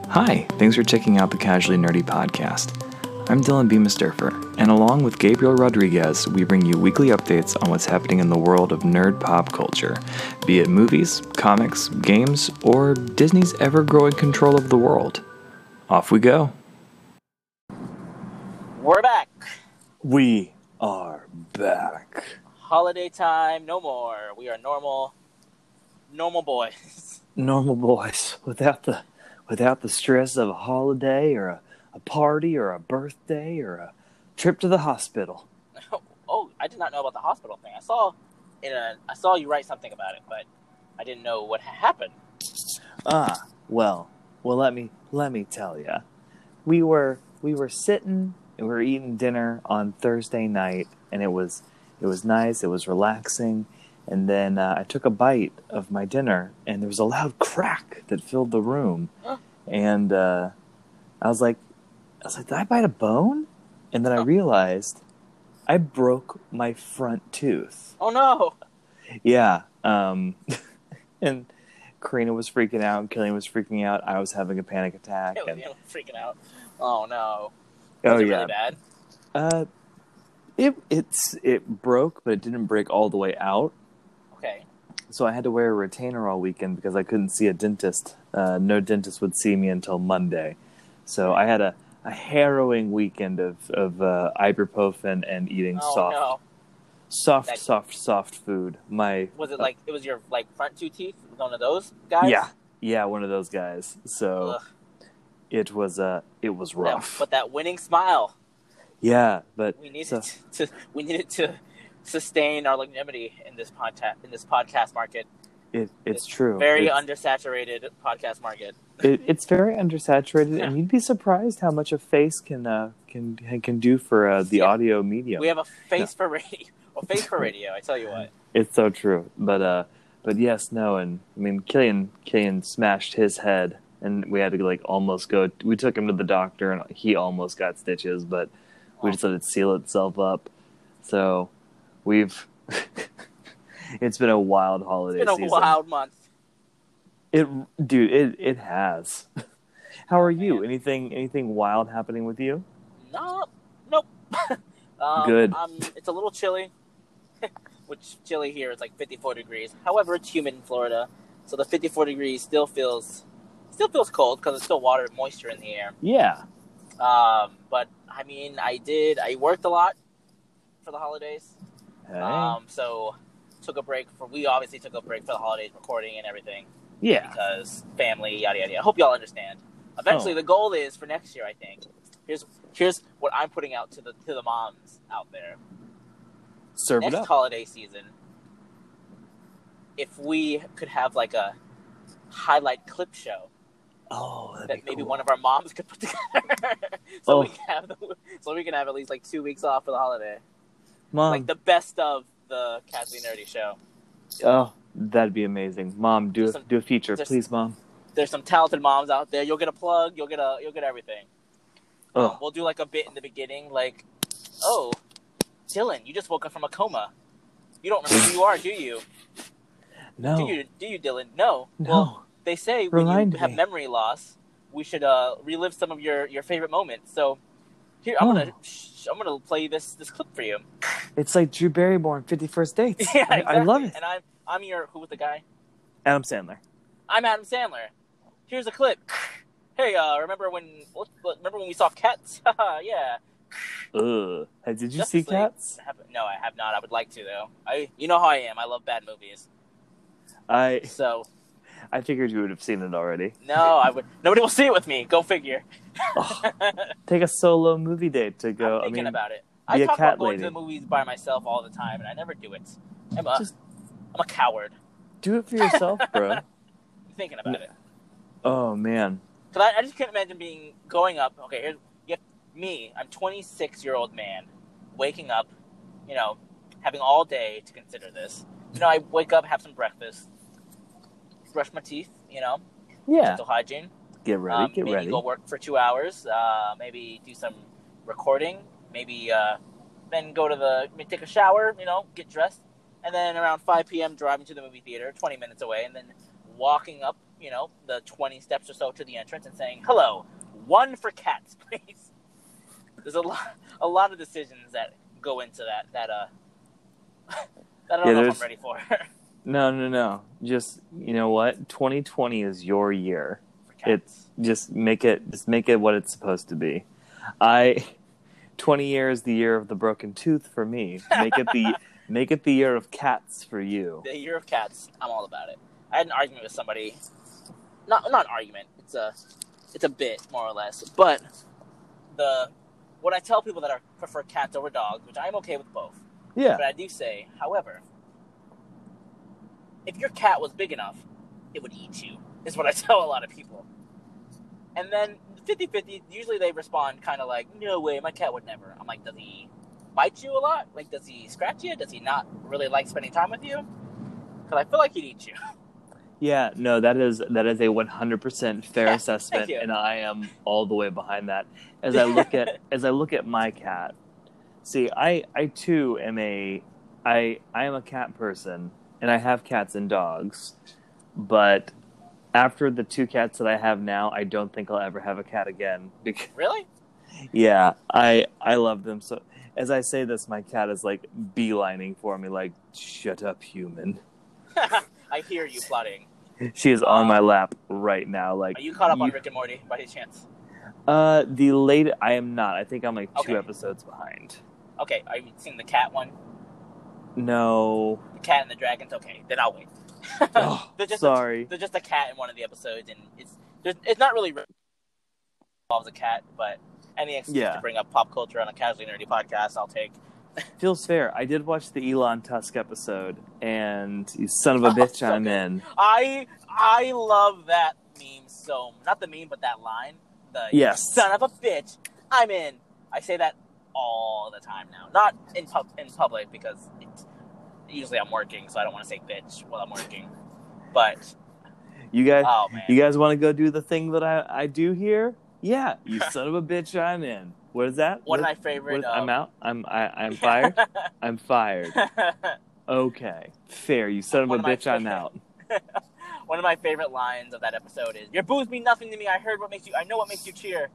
Hi, thanks for checking out the Casually Nerdy podcast. I'm Dylan B. Mustafer, and along with Gabriel Rodriguez, we bring you weekly updates on what's happening in the world of nerd pop culture, be it movies, comics, games, or Disney's ever-growing control of the world. Off we go. We're back. We are back. Holiday time, no more. We are normal boys. Normal boys, without the stress of a holiday or a party or a birthday or a trip to the hospital. Oh, I did not know about the hospital thing. I saw you write something about it, but I didn't know what happened. Well, let me tell you. We were sitting and we were eating dinner on Thursday night, and it was nice. It was relaxing. And then I took a bite of my dinner, and there was a loud crack that filled the room. And I was like, did I bite a bone? And then I realized I broke my front tooth. Oh no! Yeah. And Karina was freaking out. Killian was freaking out. I was having a panic attack. Killian was freaking out. Oh no! Was it yeah. Really bad? It broke, but it didn't break all the way out. Okay. So I had to wear a retainer all weekend because I couldn't see a dentist. No dentist would see me until Monday. So I had a harrowing weekend of ibuprofen and eating soft food. Was it it was your front two teeth? One of those guys? Yeah, one of those guys. So it was rough. But that winning smile. Yeah, but we needed to sustain our longevity in this podcast market. It's true. Very undersaturated podcast market. It's very undersaturated, and you'd be surprised how much a face can do for the audio medium. We have a face for radio. A face for radio. I tell you what. It's so true, but yes, no, and I mean, Killian smashed his head, and we had to almost go. We took him to the doctor, and he almost got stitches, but we just let it seal itself up. So we've. It's been a wild holiday season. It's been a wild month. It has. How are you? Anything wild happening with you? Nope. Good. It's a little chilly, which chilly here is 54 degrees. However, it's humid in Florida, so the 54 degrees still feels cold because there's still moisture in the air. Yeah. But I mean, I worked a lot for the holidays. Hey. So we obviously took a break for the holidays, recording and everything. Yeah. Because family, yada yada yada. I hope y'all understand. Eventually, the goal is for next year. I think. Here's what I'm putting out to the moms out there. Serve it up. Next holiday season, if we could have a highlight clip show. Oh, that maybe cool. One of our moms could put together, so we can have at least 2 weeks off for the holiday. Mom, the best of the Casually Nerdy show. Oh, that'd be amazing. Mom, do a feature, please, Mom. There's some talented moms out there. You'll get a plug. You'll get everything. Oh. We'll do a bit in the beginning, oh, Dylan, you just woke up from a coma. You don't remember who you are, do you? No. Do you, Dylan? No. No. Well, they say Remind when you have me. memory loss, we should relive some of your favorite moments. So here, I'm gonna play this clip for you. It's like Drew Barrymore in 51st Dates. Yeah, exactly. I love it. And I'm who was the guy? Adam Sandler. I'm Adam Sandler. Here's a clip. Hey, remember when we saw Cats? Yeah. Ugh. Did you see Justice League. Cats? No, I have not. I would like to though. You know how I am. I love bad movies. I figured you would have seen it already. No, I would. Nobody will see it with me. Go figure. Take a solo movie date to go. I'm thinking about it. Be I talk a cat about going lady. to the movies by myself all the time, and I never do it. I'm a coward. Do it for yourself, bro. I'm thinking about it. Oh man. Because I just can't imagine going up. Okay, here's me. I'm 26-year-old man, waking up, having all day to consider this. I wake up, have some breakfast, brush my teeth, Yeah. dental hygiene. Get ready. Maybe go work for 2 hours. Maybe do some recording. Maybe then take a shower. Get dressed, and then around 5 p.m. driving to the movie theater, 20 minutes away, and then walking up the 20 steps or so to the entrance and saying, "Hello, one for cats, please." There's a lot of decisions that go into that I don't know if I'm ready for. No. Just, you know what? 2020 is your year. For cats. It's just make it what it's supposed to be. 20 years, the year of the broken tooth for me. Make it the year of cats for you. The year of cats, I'm all about it. I had an argument with somebody. Not an argument. It's a bit, more or less. But what I tell people that prefer cats over dogs, which I'm okay with both. Yeah. But I do say, however, if your cat was big enough, it would eat you, is what I tell a lot of people. And then 50-50, usually they respond kind of like, no way, my cat would never. I'm like, does he bite you a lot? Like, does he scratch you? Does he not really like spending time with you? Because I feel like he'd eat you. Yeah, no, that is a 100% fair assessment, you. and I am all the way behind that. As I look at my cat, see, I too am I am a cat person, and I have cats and dogs, but after the 2 cats that I have now, I don't think I'll ever have a cat again. Really? Yeah, I love them so. As I say this, my cat is like beelining for me, like, shut up, human. I hear you plotting. She is on my lap right now. Like, are you caught up on Rick and Morty by any chance? I am not. I think I'm like 2 episodes behind. Okay, are you seeing the cat one? No. The cat and the dragons? Okay, then I'll wait. Oh, sorry. There's just a cat in one of the episodes, and it's not really involves a cat, but any excuse to bring up pop culture on a casually nerdy podcast, I'll take. Feels fair. I did watch the Elon Tusk episode, and you son of a bitch, so I'm good. In. I love that meme so not the meme, but that line. Yes. Son of a bitch, I'm in. I say that all the time now. Not in public because usually I'm working, so I don't want to say bitch while I'm working. But you guys want to go do the thing that I do here? Yeah, you son of a bitch, I'm in. What is that? One of my favorite. I'm out. I'm fired. I'm fired. Okay, fair. You son of a bitch, I'm out. One of my favorite lines of that episode is, "Your boos mean nothing to me. I know what makes you cheer."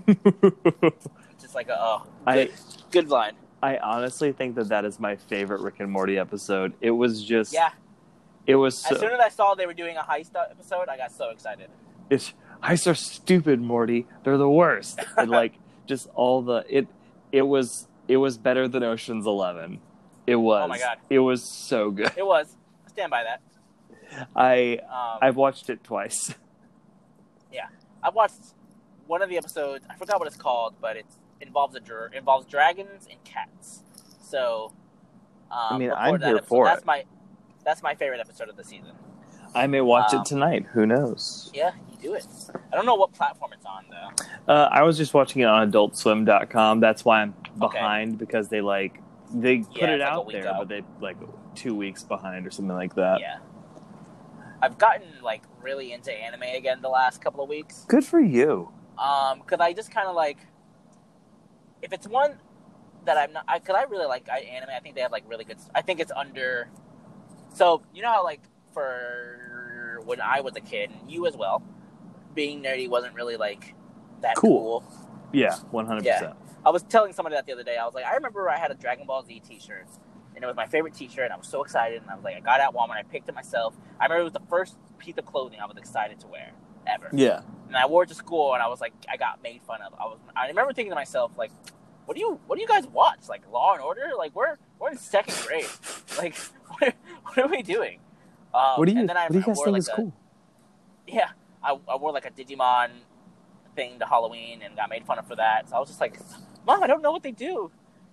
Just like good line. I honestly think that is my favorite Rick and Morty episode. It was just It was as soon as I saw they were doing a heist episode, I got so excited. Heists are stupid, Morty. They're the worst. And like just all it was better than Ocean's 11. It was. Oh my god. It was so good. It was. I stand by that. I've watched it twice. Yeah, I watched one of the episodes. I forgot what it's called, but it involves dragons and cats. So, I'm here for it. That's my favorite episode of the season. I may watch it tonight. Who knows? Yeah, you do it. I don't know what platform it's on though. I was just watching it on AdultSwim.com. That's why I'm behind because they put it out there, but they 2 weeks behind or something like that. Yeah. I've gotten really into anime again the last couple of weeks. Good for you. Because I just kind of if it's one that I'm not, because I really like anime. I think they have really good. I think it's under. So you know how for when I was a kid, and you as well, being nerdy wasn't really that cool. Yeah, 100%. Yeah. I was telling somebody that the other day. I was like, I remember I had a Dragon Ball Z T-shirt. And it was my favorite T-shirt, and I was so excited. And I was like, I got it at Walmart. I picked it myself. I remember it was the first piece of clothing I was excited to wear ever. Yeah. And I wore it to school, and I was like, I got made fun of. I remember thinking to myself, what do you guys watch? Law and Order? We're in second grade. What are we doing? What do you guys think is cool? Yeah, I wore a Digimon thing to Halloween and got made fun of for that. So I was just like, Mom, I don't know what they do.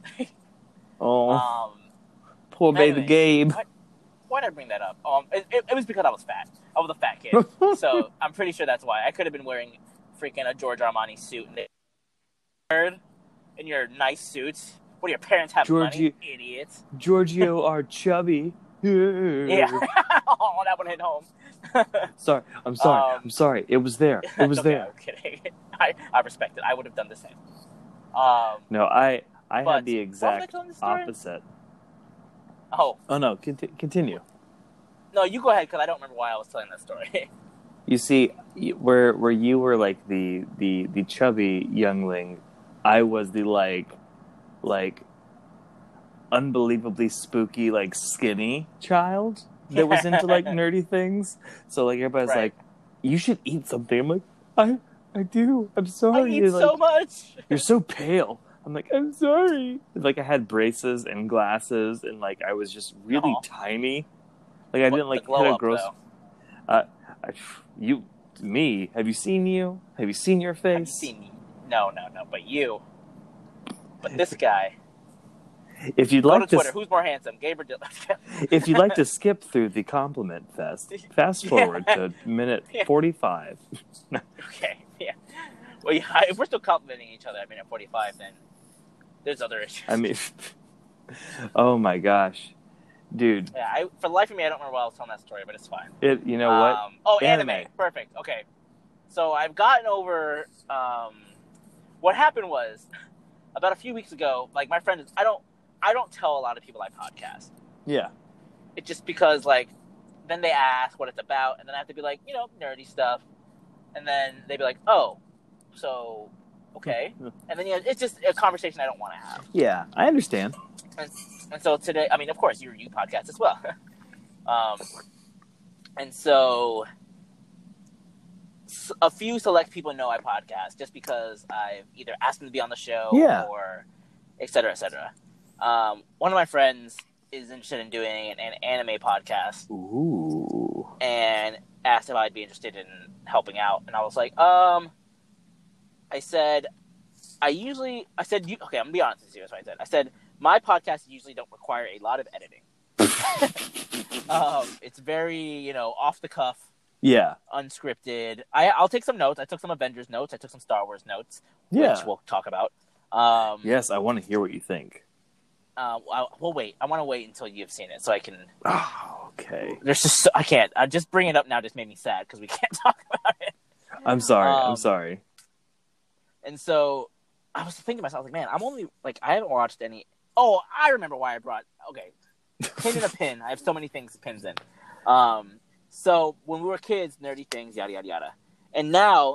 Oh. Poor baby Gabe. Why did I bring that up? It was because I was fat. I was a fat kid. So I'm pretty sure that's why. I could have been wearing freaking a George Armani suit. And in your nice suits. What do your parents have money? Idiots. Giorgio are chubby. Yeah. Oh, that one hit home. Sorry. I'm sorry. It was there. It was there. I'm kidding. I respect it. I would have done the same. No, I had the exact opposite. Oh no! Continue. No, you go ahead because I don't remember why I was telling that story. You see, where you were like the chubby youngling, I was the like unbelievably spooky, like skinny child that was into like nerdy things. So like everybody's Right. like, "You should eat something." I'm like, I do. I'm I sorry. eat so much. You're so pale. I'm like, I'm sorry. Like I had braces and glasses, and like I was just really No. tiny. Like I didn't The like glow hit a up, gross. though. I, you, me. Have you seen you? Have you seen your face? Have you seen me? No. But you. But this guy. If you'd Go like to Twitter. Who's more handsome, Gabe or Dylan? if you'd like to skip through the compliment fest, fast forward to minute 45. Okay. Yeah. Well, yeah. If we're still complimenting each other at minute 45, then there's other issues. I mean, oh my gosh, dude. Yeah. For the life of me, I don't remember why I was telling that story, but it's fine. You know what? Oh, anime. Perfect. Okay. So I've gotten over. What happened was about a few weeks ago. Like my friend is. I don't tell a lot of people I podcast. Yeah. It's just because like then they ask what it's about, and then I have to be like, nerdy stuff, and then they'd be like, oh, so okay, and then it's just a conversation I don't want to have. Yeah, I understand. And so today, I mean, of course, you podcast as well. And so a few select people know I podcast just because I've either asked them to be on the show or et cetera, et cetera. One of my friends is interested in doing an anime podcast. Ooh. And asked if I'd be interested in helping out. And I was like, I said, okay, I'm going to be honest with you. That's what I said. I said, my podcasts usually don't require a lot of editing. It's very, off the cuff. Yeah. Unscripted. I'll take some notes. I took some Avengers notes. I took some Star Wars notes, which we'll talk about. Yes, I want to hear what you think. We'll wait. I want to wait until you've seen it so I can. Oh, okay. There's just I can't. Just bring it up now just made me sad because we can't talk about it. I'm sorry. And so I was thinking to myself, like, man, I'm only like I haven't watched any. Oh, I remember why I brought. Okay, pin in a pin. I have so many things to pins in. So when we were kids, nerdy things, yada yada yada. And now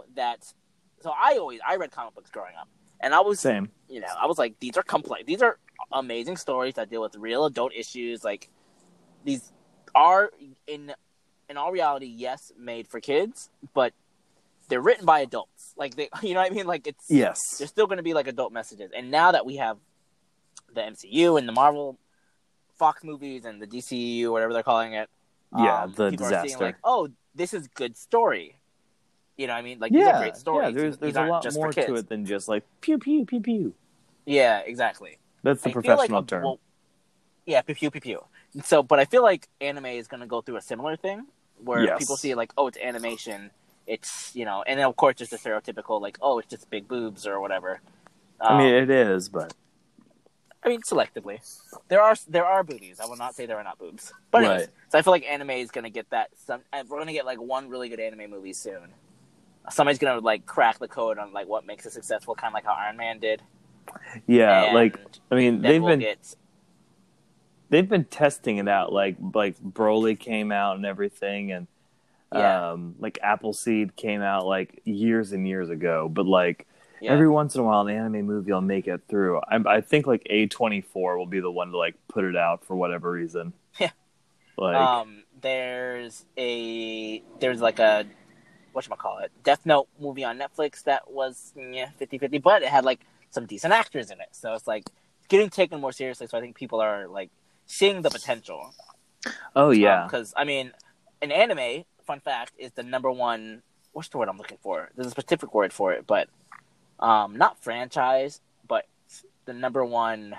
I read comic books growing up, and I was same. I was like, these are complex. These are amazing stories that deal with real adult issues. Like these are in all reality, yes, made for kids, but they're written by adults. Like they, you know what I mean? Like it's yes, there's still going to be like adult messages. And now that we have the MCU and the Marvel, Fox movies and the DCU, whatever they're calling it, the people disaster. are seeing like, oh, this is good story. You know what I mean? Like these are great stories. Yeah, there's a lot more to it than just like pew pew pew pew. Yeah, exactly. That's the professional term. Well, yeah, pew pew pew pew. So, but I feel like anime is going to go through a similar thing where people see like, oh, it's animation. It's, and then of course there's the stereotypical like, oh, it's just big boobs or whatever. I mean, it is, but I mean, selectively, there are boobies. I will not say there are not boobs, but anyways, so I feel like anime is going to get that. We're going to get like one really good anime movie soon. Somebody's going to like crack the code on like what makes it successful, kind of like how Iron Man did. Yeah, and like I mean, they've been testing it out. Like Broly came out and everything, and like Appleseed came out like years and years ago. But like every once in a while, an anime movie will make it through. I think like A24 will be the one to like put it out for whatever reason. Yeah. Like there's like a whatchamacallit, Death Note movie on Netflix that was 50-50, but it had like some decent actors in it. So it's like getting taken more seriously. So I think people are like seeing the potential. Oh yeah. Because I mean, an anime, fun fact, is the number one. What's the word I'm looking for? There's a specific word for it, but not franchise, but the number one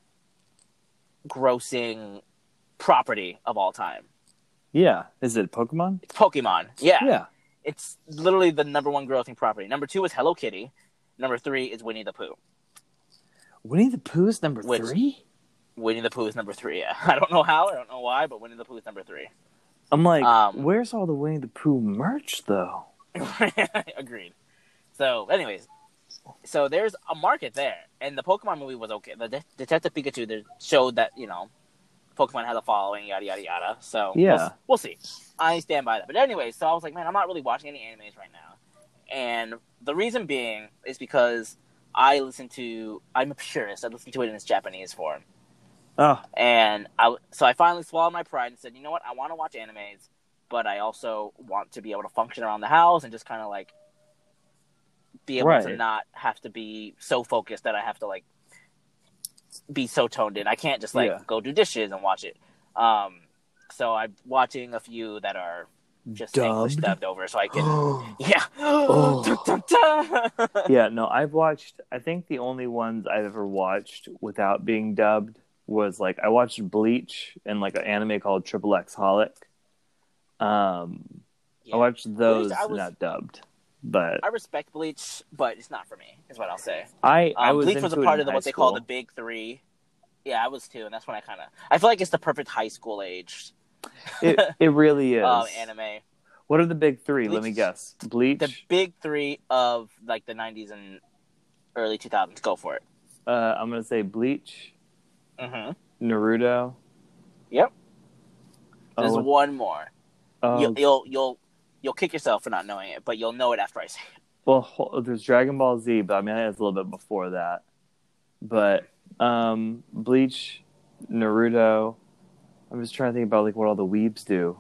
grossing property of all time. Yeah. Is it Pokemon? It's Pokemon. Yeah. Yeah. It's literally the number one grossing property. Number 2 is Hello Kitty. Number 3 is Winnie the Pooh. Winnie the Pooh is number 3? Winnie the Pooh is number 3, yeah. I don't know how, I don't know why, but Winnie the Pooh is number 3. I'm like, where's all the Winnie the Pooh merch, though? Agreed. So, anyways, so there's a market there, and the Pokemon movie was okay. The Detective Pikachu showed that, Pokemon has a following, yada yada yada. So Yeah. we'll see. I stand by that. But anyway, so I was like, man, I'm not really watching any animes right now, and the reason being is because I'm a purist. I listen to it in its Japanese form. Oh, And so I finally swallowed my pride and said, you know what? I want to watch animes, but I also want to be able to function around the house and just kind of like be able to Right. not have to be so focused that I have to like be so toned in. I can't just like Yeah. go do dishes and watch it. So I'm watching a few that are just English dubbed over, so I can. Yeah. Oh. Dun, dun, dun. Yeah, no, I've watched, I think the only ones I've ever watched without being dubbed was like, I watched Bleach and like an anime called Triple X Holic. Yeah. I watched those Bleach, not dubbed, but I respect Bleach, but it's not for me, is what I'll say. I was Bleach into was a it part in of high what they call school. the Big Three. Yeah, I was too, and that's when I feel like it's the perfect high school age It really is. anime. What are the big three? Bleach- Let me guess. Bleach. The Big Three of like the 90s and early 2000s. Go for it. I'm gonna say Bleach, Mm-hmm. Naruto. Yep. There's Oh, one more. oh, You'll kick yourself for not knowing it, but you'll know it after I say it. well, there's Dragon Ball Z, but I mean it's a little bit before that. But Bleach, Naruto. I'm just trying to think about like what all the weebs do.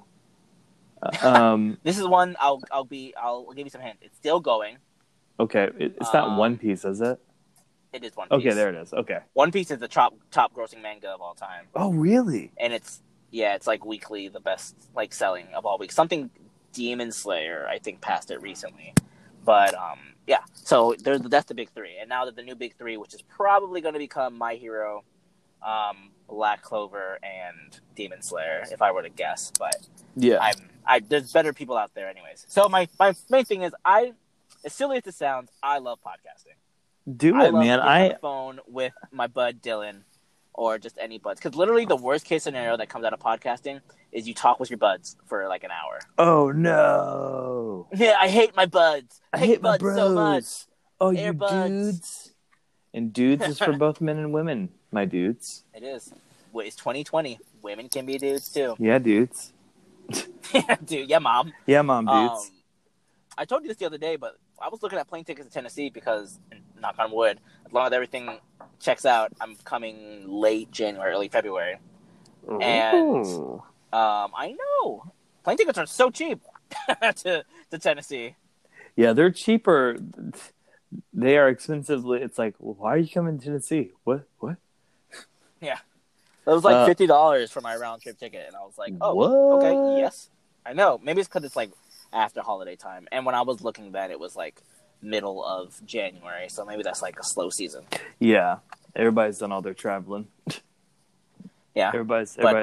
This is one I'll give you some hints. It's still going. Okay, it's not One Piece, is it? It is One Piece. Okay, there it is. Okay. One Piece is the top grossing manga of all time, Oh, really? and it's like weekly the best like selling of all weeks. Something Demon Slayer I think passed it recently, but yeah. So that's the big three, and now that the new big three, which is probably going to become My Hero, Black Clover, and Demon Slayer, if I were to guess. But Yeah. there's better people out there, anyways. So my main thing is as silly as it sounds, I love podcasting. Do I it, love man. getting on the phone with my bud Dylan, or just any buds. Because literally, the worst case scenario that comes out of podcasting is you talk with your buds for like an hour. Oh no! Yeah, I hate my buds. I hate my buds bros. so much. Oh, They're you buds. dudes! And dudes is for both men and women, my dudes. It is. It's 2020. Women can be dudes too. Yeah, dudes. Dude, yeah, mom. Yeah, mom, dudes. I told you this the other day, but I was looking at plane tickets to Tennessee because, knock on wood, as long as everything checks out, I'm coming late January, early February. And Ooh. I know plane tickets are so cheap to Tennessee. Yeah, they're cheaper. They are expensively. It's like, well, why are you coming to Tennessee? What? Yeah, it was like $50 for my round trip ticket, and I was like, oh, What? okay, yes, I know. Maybe it's because it's like after holiday time, and when I was looking, then it was like middle of January, so maybe that's like a slow season. Yeah, everybody's done all their traveling. Yeah, Everybody's. but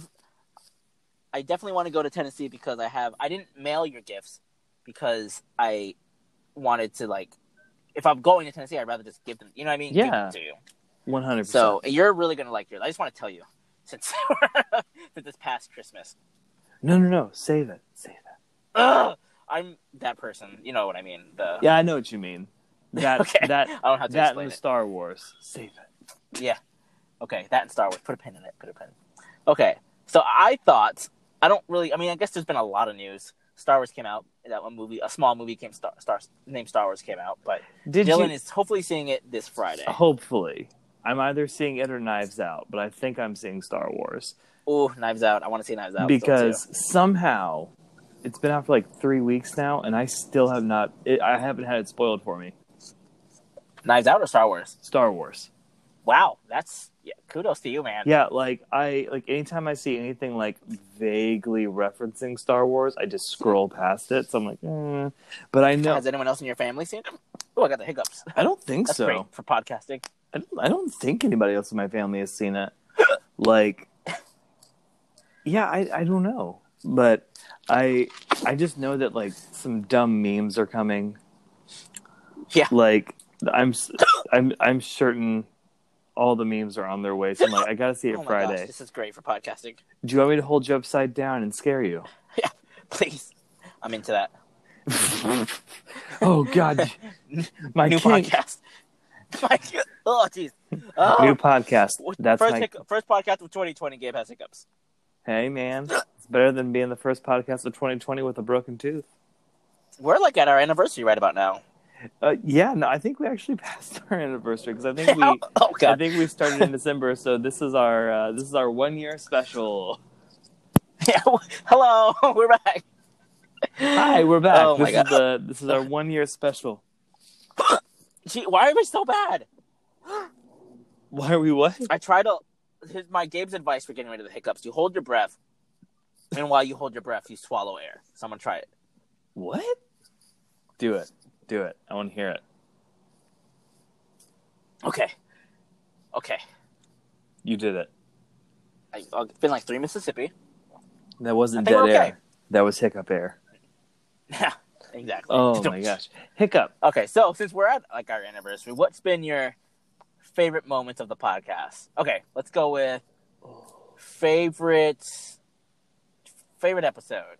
I definitely want to go to Tennessee because I didn't mail your gifts because I wanted to like, if I'm going to Tennessee, I'd rather just give them, you know what I mean? Yeah. Give them to you. 100%. So you're really going to like yours. I just want to tell you since this past Christmas. No. Save it. Ugh, I'm that person. You know what I mean? Yeah, I know what you mean. That Okay. that I don't have to that explain and it. Star Wars. Save it. Yeah. Okay, that and Star Wars. Put a pin in it. Okay, so I thought, I guess there's been a lot of news. Star Wars came out. That one movie, a small movie named Star Wars came out. But Dylan is hopefully seeing it this Friday. Hopefully. I'm either seeing it or Knives Out, but I think I'm seeing Star Wars. Ooh, Knives Out. I want to see Knives Out. Because somehow, it's been out for like 3 weeks now, and I still have not, I haven't had it spoiled for me. Knives Out or Star Wars? Star Wars. Wow, kudos to you, man. Yeah, anytime I see anything like vaguely referencing Star Wars, I just scroll past it. So I'm like, But I know. Has anyone else in your family seen it? Oh, I got the hiccups. I don't think That's so. great for podcasting. I don't think anybody else in my family has seen it. Like, yeah, I don't know, but I just know that like some dumb memes are coming. Yeah, like I'm certain all the memes are on their way. So I'm like, I gotta see it Friday. Gosh, this is great for podcasting. Do you want me to hold you upside down and scare you? Yeah, please. I'm into that. Oh God, my new kink. podcast. My God. Oh, jeez. New Oh. podcast. That's First podcast of 2020. Gabe has hiccups. Hey, man. It's better than being the first podcast of 2020 with a broken tooth. We're like at our anniversary right about now. Yeah, no, I think we actually passed our anniversary because I think we started in December, so this is our 1 year special. Yeah. Hello, we're back. Hi, we're back. Oh my God. This is our 1 year special. Gee, why are we so bad? Why are we what? I try to. Here's my Gabe's advice for getting rid of the hiccups: you hold your breath, and while you hold your breath, you swallow air. Someone try it. What? Do it. I want to hear it. Okay. You did it. I've been like 3 Mississippi. That wasn't I think dead we're air. okay. That was hiccup air. Yeah, exactly. Oh my gosh. Hiccup. Okay, so since we're at like our anniversary, what's been your favorite moments of the podcast? Okay, let's go with favorite episode.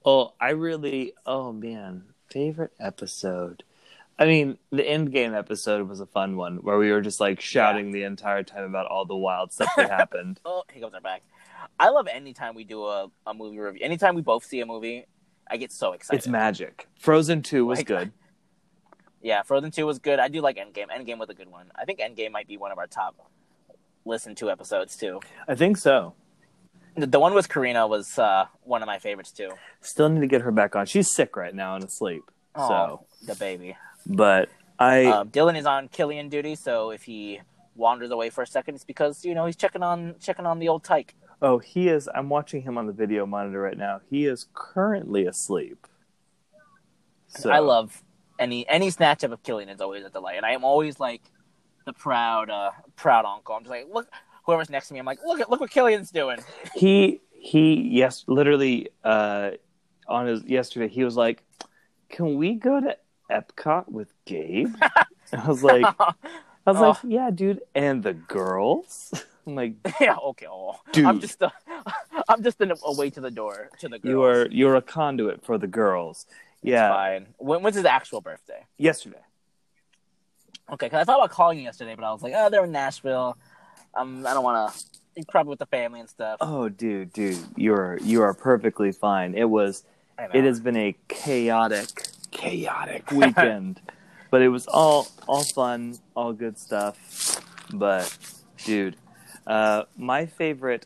Oh man, favorite episode. I mean, the Endgame episode was a fun one where we were just like shouting the entire time about all the wild stuff that happened. Oh, hiccups are back. I love anytime we do a movie review. Anytime we both see a movie, I get so excited. It's magic. Frozen 2 was good. Yeah, Frozen 2 was good. I do like Endgame. Endgame was a good one. I think Endgame might be one of our top listened to episodes, too. I think so. The one with Karina was one of my favorites, too. Still need to get her back on. She's sick right now and asleep. Oh, so. The baby. But Dylan is on Killian duty, so if he wanders away for a second, it's because, he's checking on the old tyke. Oh, he is. I'm watching him on the video monitor right now. He is currently asleep. So. I love any snatch up of Killian is always a delight, and I am always like the proud uncle. I'm just like, look, whoever's next to me, I'm like, look what Killian's doing. Literally on his yesterday, he was like, "Can we go to Epcot with Gabe?" I was like, "Yeah, dude." And the girls. I'm like, yeah, okay. Oh, dude. I'm just a way to the door to the girls. You're a conduit for the girls. Yeah. It's fine. When's his actual birthday? Yesterday. Okay, because I thought about calling you yesterday, but I was like, they're in Nashville. I don't want to. He's probably with the family and stuff. Oh, dude, you are perfectly fine. It has been a chaotic weekend, but it was all fun, all good stuff. But, dude. My favorite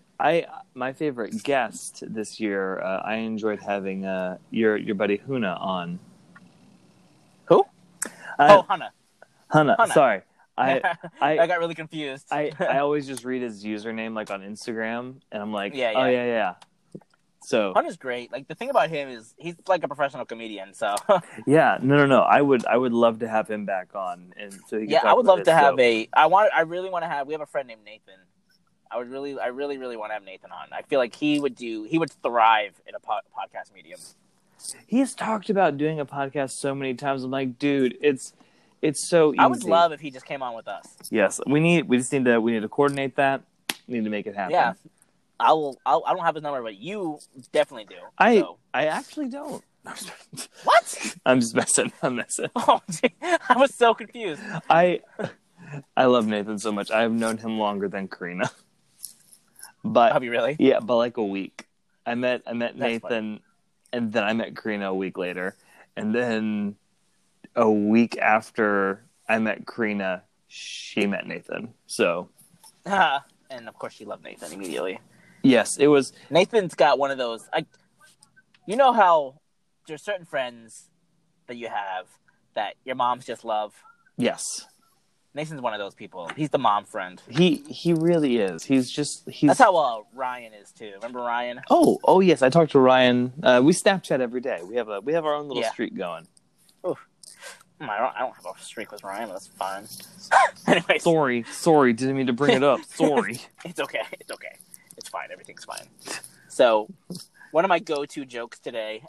guest this year, I enjoyed having your buddy Huna on. Who? Hana. Sorry, I got really confused. I always just read his username like on Instagram, and I'm like, yeah. Oh yeah. So Hana's great. Like the thing about him is he's like a professional comedian. So yeah, no. I would love to have him back on, and so he I would love to have I really want to have. We have a friend named Nathan. I really want to have Nathan on. I feel like he would thrive in a podcast medium. He's talked about doing a podcast so many times. I'm like, dude, it's so easy. I would love if he just came on with us. Yes, we need to coordinate that. We need to make it happen. Yeah, I don't have his number, but you definitely do. I actually don't. What? I'm just messing. I'm messing. Oh, gee, I was so confused. I love Nathan so much. I have known him longer than Karina. But have you really? Yeah, but like a week. I met Nathan, funny. And then I met Karina a week later, and then a week after I met Karina, she met Nathan. So, and of course, she loved Nathan immediately. Yes, it was. Nathan's got one of those. You know how there's certain friends that you have that your moms just love. Yes. Nathan's one of those people. He's the mom friend. He really is. He's That's how Ryan is too. Remember Ryan? Oh yes, I talked to Ryan. We Snapchat every day. We have our own little streak going. Oof. I don't have a streak with Ryan. That's fine. Anyways, sorry, didn't mean to bring it up. Sorry. It's okay. It's fine. Everything's fine. So, one of my go-to jokes today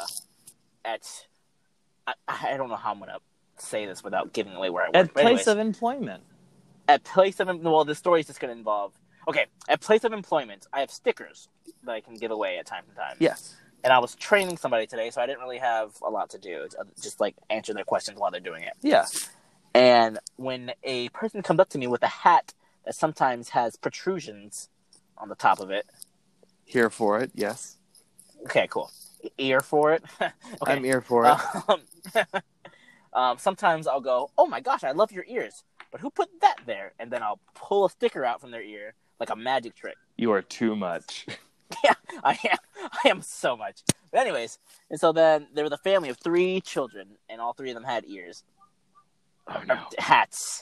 I don't know how I'm gonna say this without giving away where I work. At place of employment. The story is just going to involve. Okay, at place of employment, I have stickers that I can give away at time to time. Yes. And I was training somebody today, so I didn't really have a lot to do. Just like answer their questions while they're doing it. Yeah. And when a person comes up to me with a hat that sometimes has protrusions on the top of it. Here for it, yes. Okay, cool. Ear for it. Okay. I'm here for it. Sometimes I'll go, oh my gosh, I love your ears. But who put that there? And then I'll pull a sticker out from their ear like a magic trick. You are too much. Yeah, I am so much. But anyways, and so then there was a family of 3 children, and all 3 of them had ears. Oh, no. Hats.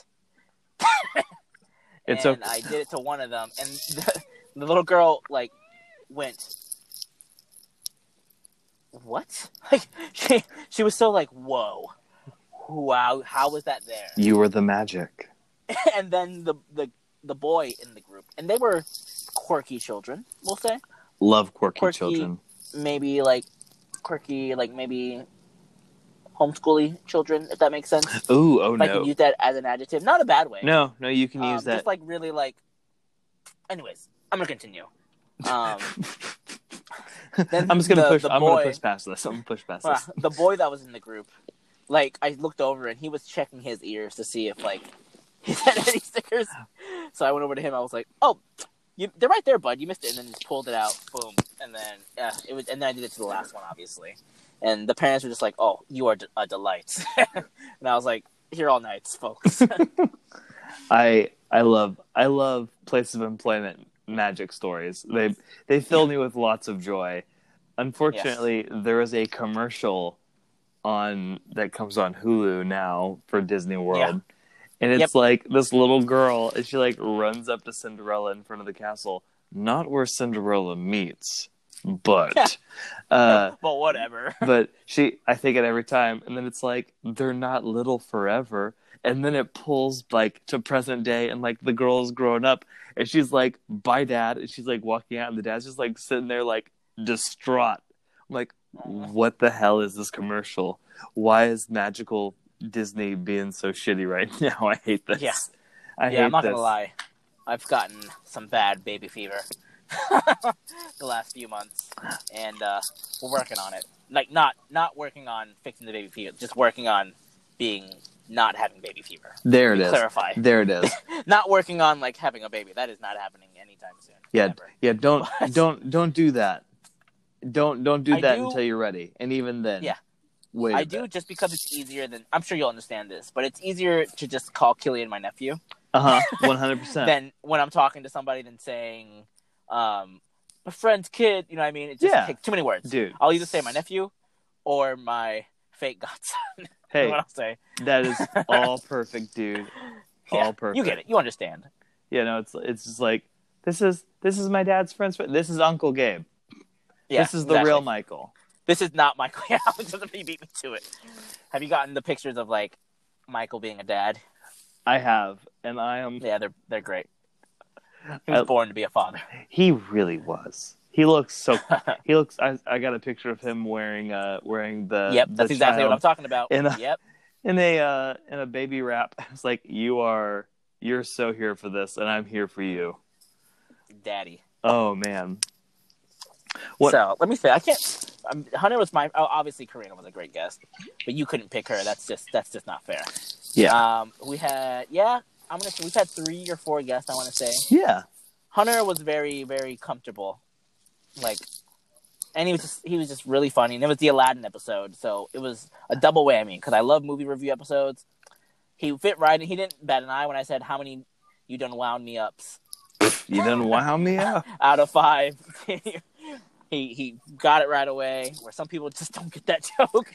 It's and okay. I did it to one of them, and the little girl, like, went, what? Like, she was so like, whoa. Wow, how was that there? You were the magic. And then the boy in the group, and they were quirky children, we'll say. Love quirky children. Maybe like quirky, like maybe homeschooly children, if that makes sense. Ooh, oh if no. I can use that as an adjective, not a bad way. No, you can use that. Just like really like. Anyways, I'm gonna continue. Then I'm just gonna push. The I'm boy, gonna push past this. I'm gonna push past this. The boy that was in the group, like I looked over and he was checking his ears to see if like he had any stickers. So I went over to him. I was like, "Oh, they're right there, bud. You missed it." And then just pulled it out. Boom. And then it was. And then I did it to the last one, obviously. And the parents were just like, "Oh, you are a delight." And I was like, "Here all nights, folks." I love place of employment magic stories. They fill me with lots of joy. Unfortunately, there is a commercial that comes on Hulu now for Disney World. Yeah. And it's like this little girl, and she like runs up to Cinderella in front of the castle. Not where Cinderella meets, but but whatever. But I think it every time, and then it's like they're not little forever. And then it pulls like to present day, and like the girl's grown up, and she's like, "Bye, Dad," and she's like walking out, and the dad's just like sitting there like distraught. I'm like, what the hell is this commercial? Why is magical Disney being so shitty right now? I hate this. Yeah, I hate I'm not this. gonna lie. I've gotten some bad baby fever the last few months, and we're working on it. Like not working on fixing the baby fever, just working on not having baby fever. There it is. Clarify. There it is. Not working on like having a baby. That is not happening anytime soon. Yeah, ever. yeah. Don't do that. Don't do that until you're ready. And even then, yeah. Wait. I do just because it's easier than. I'm sure you'll understand this, but it's easier to just call Killian my nephew. 100%. Than when I'm talking to somebody than saying, a friend's kid. You know what I mean? It just takes too many words. Dude, I'll either say my nephew or my fake godson. Hey, what I'll say. That is all perfect, dude. All perfect. You get it. You understand. Yeah, no, it's just like this is my dad's friend's friend. This is Uncle Gabe. Yeah, this is the real Michael. This is not Michael. Yeah, he beat me to it. Have you gotten the pictures of like Michael being a dad? I have, and I am. Yeah, they're great. He was born to be a father. He really was. He looks so. He looks. I got a picture of him wearing the. Yep, that's exactly what I'm talking about. In a baby wrap. It's like you're so here for this, and I'm here for you, Daddy. Oh man. What? So let me say, I can't. Hunter was obviously Karina was a great guest, but you couldn't pick her. That's just not fair. Yeah. We had I'm gonna say we've had 3 or 4 guests. I want to say. Yeah. Hunter was very, very comfortable, and he was just really funny. And it was the Aladdin episode, so it was a double whammy because I love movie review episodes. He fit right in. He didn't bat an eye when I said how many you done wound me ups. You done wound me up. Out of 5. He got it right away, where some people just don't get that joke.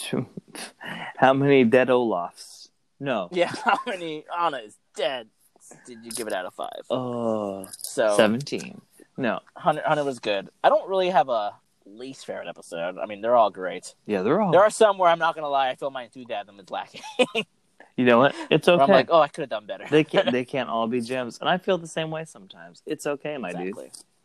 How many dead Olafs? No. Yeah, how many Anna is dead did you give it out of 5? Oh, so 17. No. Hunter was good. I don't really have a least favorite episode. I mean, they're all great. Yeah, they're all. There are some where I'm not going to lie, I feel my enthusiasm is lacking. You know what? It's okay. I'm like, oh, I could have done better. They can't all be gems, and I feel the same way sometimes. It's okay, my dude.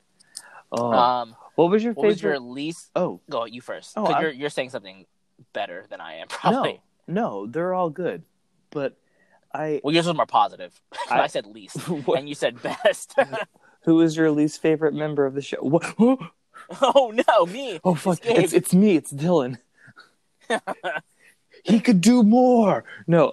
Oh, what was your favorite? What was your least? Oh, go you first. Oh, you're saying something better than I am, probably. No, they're all good, but well, yours was more positive. I said least, and you said best. Who is your least favorite member of the show? What? Oh no, me. Oh fuck! It's me. It's Dylan. he could do more. No,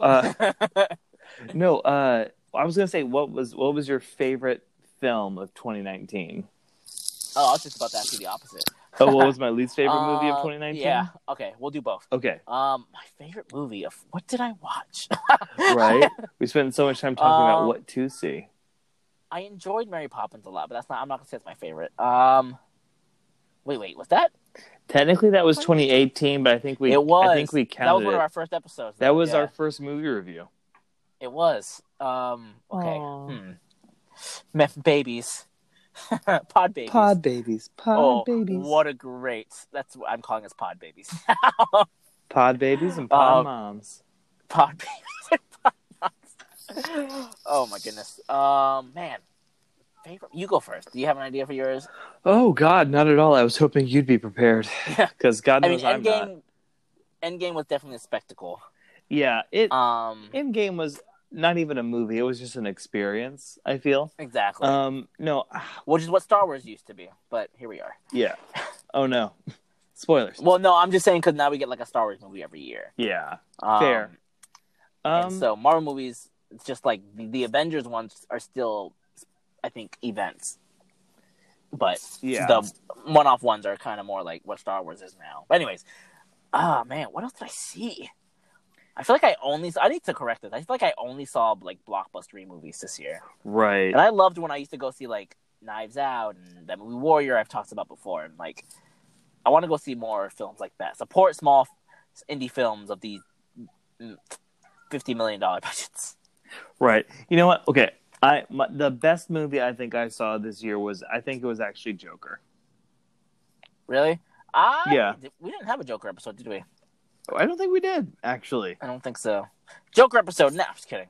no. I was gonna say, what was your favorite film of 2019? Oh, I was just about to ask you the opposite. Oh, what was my least favorite movie of 2019? Yeah. Okay, we'll do both. Okay. My favorite movie of what did I watch? Right. We spent so much time talking about what to see. I enjoyed Mary Poppins a lot, but I'm not gonna say it's my favorite. Wait, was that? Technically, that was 2018, but I think we counted That was one of our first episodes. That was our first movie review. It was. Okay. Babies. Pod babies. Pod babies. Pod babies. What a great. That's what I'm calling us pod babies. Pod babies and pod moms. Pod babies and pod moms. Oh my goodness. Man. Favorite? You go first. Do you have an idea for yours? Oh God, not at all. I was hoping you'd be prepared. Because God knows I'm not. Endgame was definitely a spectacle. Yeah. Endgame was not even a movie. It was just an experience, I feel. Exactly. No. Which is what Star Wars used to be, but here we are. Yeah. Oh, no. Spoilers. Well, no, I'm just saying because now we get like a Star Wars movie every year. Yeah. Fair. And so Marvel movies, it's just like the Avengers ones are still, I think, events. But the one-off ones are kind of more like what Star Wars is now. But anyways, man, what else did I see? I feel like I need to correct this. I feel like I only saw like blockbuster movies this year. Right. And I loved when I used to go see like Knives Out and that movie Warrior I've talked about before. And like, I want to go see more films like that. Support small indie films of these $50 million budgets. Right. You know what? Okay. The best movie I think I saw this year was actually Joker. Really? Yeah. We didn't have a Joker episode, did we? I don't think we did, actually. I don't think so. Joker episode? Nah, I'm just kidding.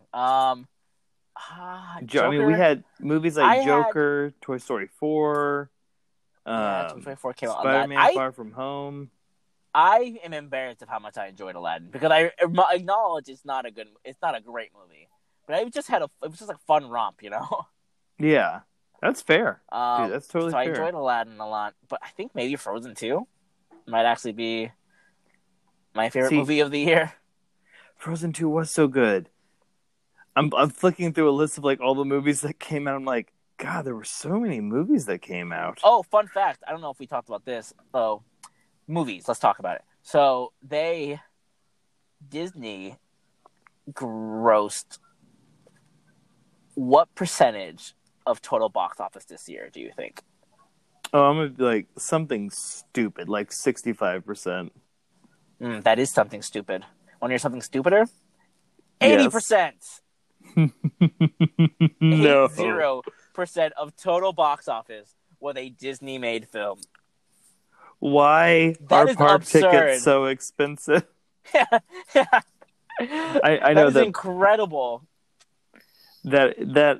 I mean, we had movies like Joker, Toy Story 4, Toy Story 4 came out. Spider-Man Far From Home. I am embarrassed of how much I enjoyed Aladdin because I acknowledge it's not a great movie, but it was just a fun romp, you know. Yeah, that's fair. Dude, that's totally fair. So I enjoyed Aladdin a lot, but I think maybe Frozen 2 might actually be my favorite movie of the year. Frozen 2 was so good. I'm flicking through a list of like all the movies that came out. I'm like, God, there were so many movies that came out. Oh, fun fact. I don't know if we talked about this. So, movies. Let's talk about it. So, Disney grossed what percentage of total box office this year, do you think? Oh, I'm going to be like something stupid, like 65%. That is something stupid. Want to hear something stupider? 80%. No. 80% of total box office was a Disney-made film. Why are park tickets so expensive? I know that is incredible. That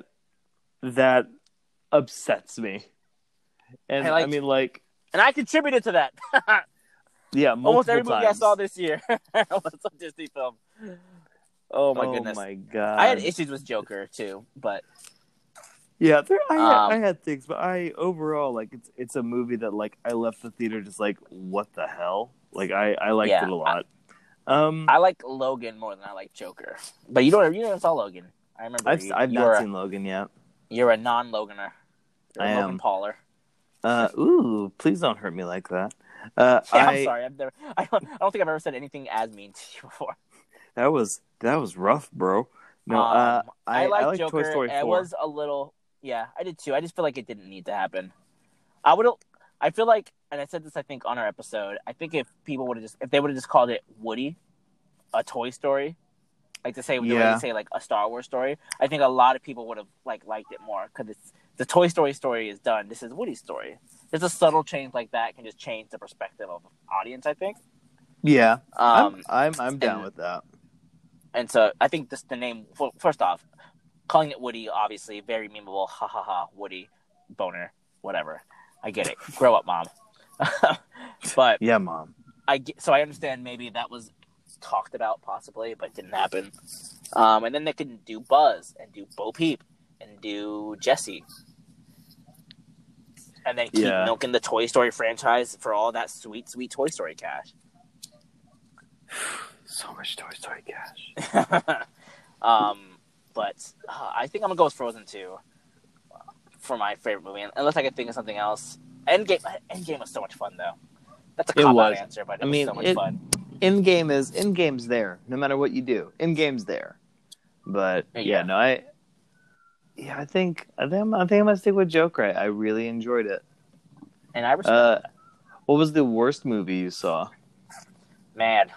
upsets me. And I mean, like, and I contributed to that. Yeah, almost every movie times. I saw this year was a Disney film. Oh my goodness! Oh my God! I had issues with Joker too, but yeah, I had things, but overall like it's a movie that like I left the theater just like what the hell? Like I liked it a lot. I like Logan more than I like Joker, but you never saw Logan. I remember I've not seen Logan yet. You're a non-Loganer. I am Logan Pauler. Ooh, please don't hurt me like that. I'm sorry. I don't think I've ever said anything as mean to you before. That was rough, bro. No, I like Joker. Toy Story 4. It was a little, yeah, I did too. I just feel like it didn't need to happen. I feel like, and I said this I think on our episode. I think if they would have just called it Woody, a Toy Story, like to say say like a Star Wars story, I think a lot of people would have liked it more because it's the Toy Story story is done. This is Woody's story. There's a subtle change like that can just change the perspective of the audience, I think. Yeah, I'm down with that. And so I think the name. Well, first off, calling it Woody, obviously very memeable. Ha ha ha, Woody, boner, whatever. I get it. Grow up, mom. But yeah, mom. I understand maybe that was talked about possibly, but didn't happen. And then they could do Buzz and do Bo Peep and do Jessie. And then keep milking the Toy Story franchise for all that sweet, sweet Toy Story cash. So much Toy Story cash. But I think I'm gonna go with Frozen 2 for my favorite movie, unless I can think of something else. Endgame was so much fun, though. That's a cop-out answer, but it was so much fun. Endgame's there, no matter what you do. Endgame's there. But I think I'm gonna stick with Joker. I really enjoyed it. And I respect. What was the worst movie you saw? Man,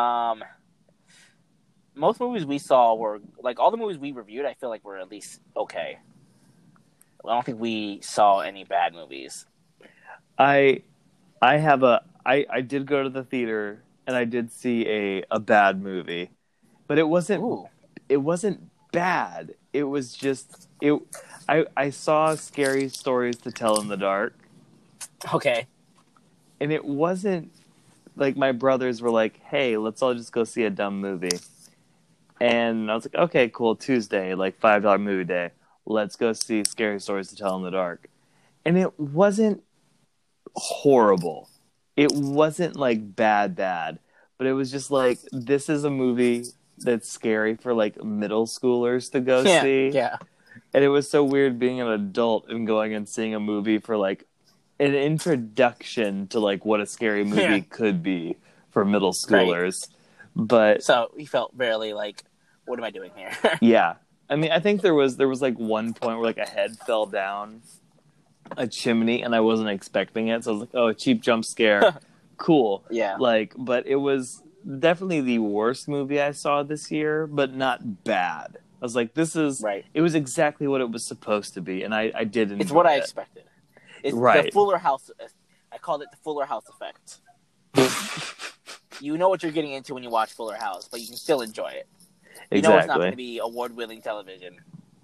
most movies we saw were like all the movies we reviewed. I feel like were at least okay. I don't think we saw any bad movies. I did go to the theater and I did see a bad movie, but it wasn't bad. It was just I saw Scary Stories to Tell in the Dark. Okay. And it wasn't like my brothers were like, "Hey, let's all just go see a dumb movie." And I was like, "Okay, cool, Tuesday, like $5 movie day. Let's go see Scary Stories to Tell in the Dark." And it wasn't horrible. It wasn't like bad, but it was just like, this is a movie that's scary for like middle schoolers to go see. Yeah. And it was so weird being an adult and going and seeing a movie for like an introduction to like what a scary movie could be for middle schoolers. Right. But so he felt barely like, what am I doing here? Yeah. I mean, I think there was like one point where like a head fell down a chimney and I wasn't expecting it. So I was like, oh, a cheap jump scare. Cool. Yeah. Like, but it was definitely the worst movie I saw this year, but not bad. I was like, this is right. It was exactly what it was supposed to be, and I did enjoy it. It's what I expected. It's right. The Fuller House. I called it the Fuller House effect. You know what you're getting into when you watch Fuller House, but you can still enjoy it. You know it's not going to be award-winning television.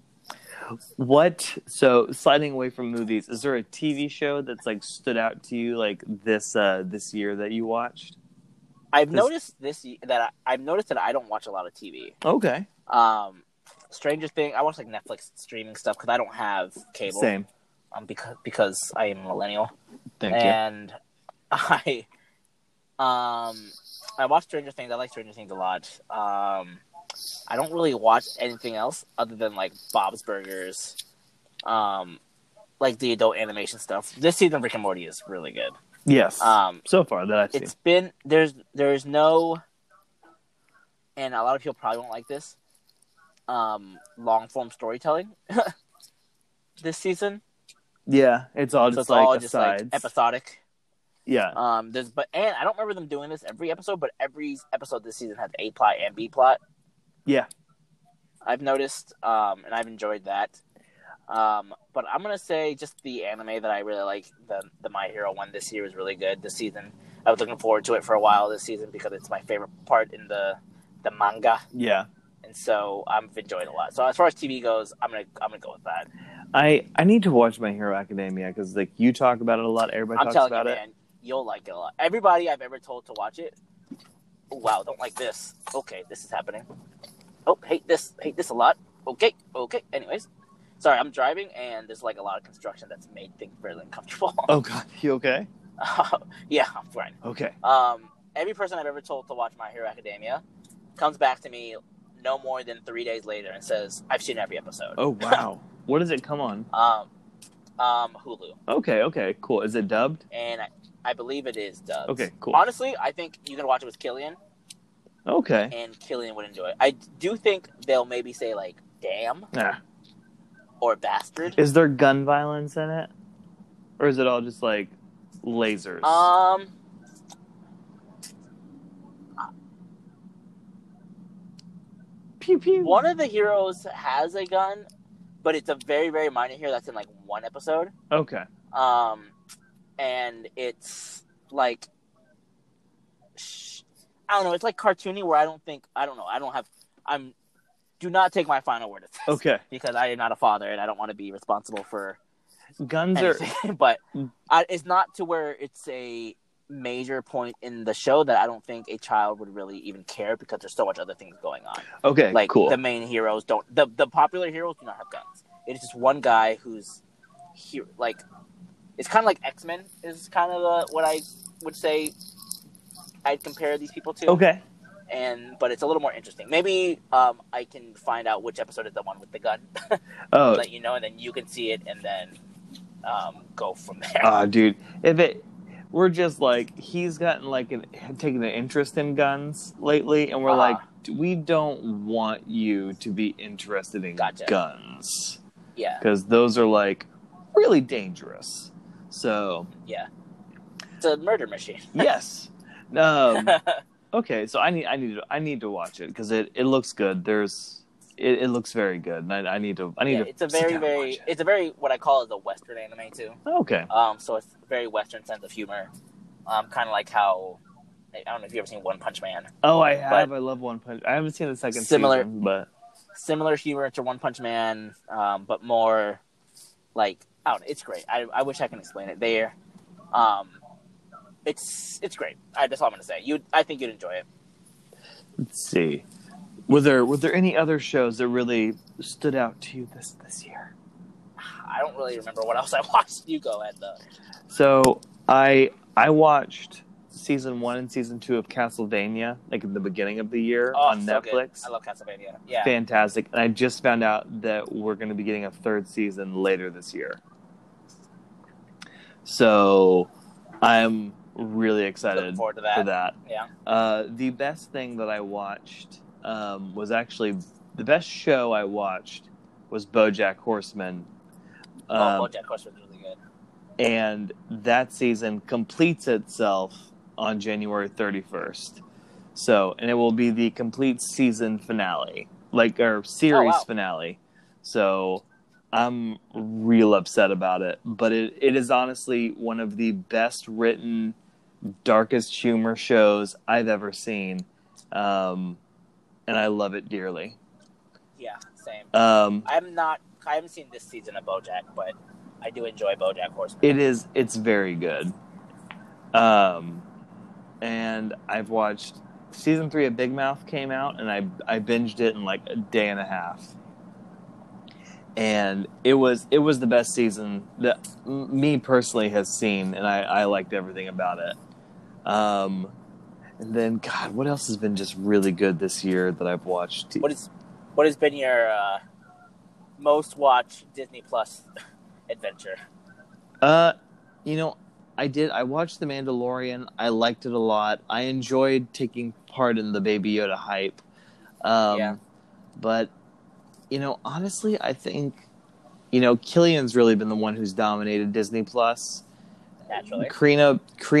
So sliding away from movies, is there a TV show that's like stood out to you like this year that you watched? I've noticed that I don't watch a lot of TV. Okay. Stranger Things. I watch like Netflix streaming stuff because I don't have cable. Same. Because I am a millennial. Thank you. And I watch Stranger Things. I like Stranger Things a lot. I don't really watch anything else other than like Bob's Burgers, like the adult animation stuff. This season of Rick and Morty is really good. Yes. So far that I've seen. It's been there's no, and a lot of people probably won't like this, long form storytelling this season. Yeah, it's all just like episodic. Yeah. And I don't remember them doing this every episode, but every episode this season has A plot and B plot. Yeah. I've noticed, and I've enjoyed that. But I'm gonna say just the anime that I really like, the My Hero one this year was really good this season. I was looking forward to it for a while this season because it's my favorite part in the manga. Yeah. And so I've enjoyed it a lot. So as far as TV goes, I'm gonna go with that. I need to watch My Hero Academia because like you talk about it a lot. Everybody talks about it. Man, you'll like it a lot. Everybody I've ever told to watch it. Oh, wow, don't like this. Okay, this is happening. Oh, hate this a lot. Okay. Anyways, sorry, I'm driving and there's like a lot of construction that's made things fairly uncomfortable. Oh God, you okay? Yeah, I'm fine. Okay. Every person I've ever told to watch My Hero Academia comes back to me no more than 3 days later and says, "I've seen every episode." Oh wow, what does it come on? Hulu. Okay, cool. Is it dubbed? And I believe it is dubbed. Okay, cool. Honestly, I think you can watch it with Killian. Okay. And Killian would enjoy it. I do think they'll maybe say like "damn" or "bastard." Is there gun violence in it, or is it all just like lasers? Pew pew. One of the heroes has a gun, but it's a very very minor hero that's in like one episode. Okay. And it's like I don't know. It's like cartoony where I don't know. Do not take my final word at this. Okay. Because I am not a father and I don't want to be responsible for guns anything. But it's not to where it's a major point in the show that I don't think a child would really even care because there's so much other things going on. Okay, like cool. The main heroes don't. The popular heroes do not have guns. It's just one guy who's here. Like it's kind of like X-Men is kind of what I would say. I'd compare these people to. Okay. but it's a little more interesting. Maybe I can find out which episode is the one with the gun. Oh, Let you know, and then you can see it, and then go from there. dude, we're just like he's gotten like taken an interest in guns lately, and we're like, we don't want you to be interested in guns, Yeah, because those are like really dangerous. So yeah, it's a murder machine. Yes. Okay, so I need to watch it because it looks good. It looks very good, and I need to. It's a very what I call a Western anime too. Okay. So it's a very Western sense of humor. Kind of like how I don't know if you've ever seen One Punch Man. Oh, I have. I love One Punch. I haven't seen the second season, but similar humor to One Punch Man, but more like I don't know. It's great. I wish I can explain it. It's great. That's all I'm gonna say. I think you'd enjoy it. Let's see. Were there any other shows that really stood out to you this year? I don't really remember what else I watched. You go ahead though. So I watched season 1 and season 2 of Castlevania, like at the beginning of the year on Netflix. Good. I love Castlevania. Yeah, fantastic. And I just found out that we're going to be getting a third season later this year. So I'm really excited for that. Yeah. The best thing that I watched was actually the best show I watched was BoJack Horseman. BoJack Horseman was really good. And that season completes itself on January 31st. So, and it will be the complete season finale, series finale. So, I'm real upset about it. But it is honestly one of the best written, darkest humor shows I've ever seen. And I love it dearly. Yeah, same. I haven't seen this season of BoJack, but I do enjoy BoJack Horseman. It's very good. And I've watched season 3 of Big Mouth came out, and I binged it in like a day and a half. And it was the best season that me personally has seen, and I liked everything about it. And then, God, what else has been just really good this year that I've watched? What has been your most watched Disney Plus adventure? I watched The Mandalorian. I liked it a lot. I enjoyed taking part in the Baby Yoda hype. But, honestly, I think, Killian's really been the one who's dominated Disney Plus. Naturally. Karina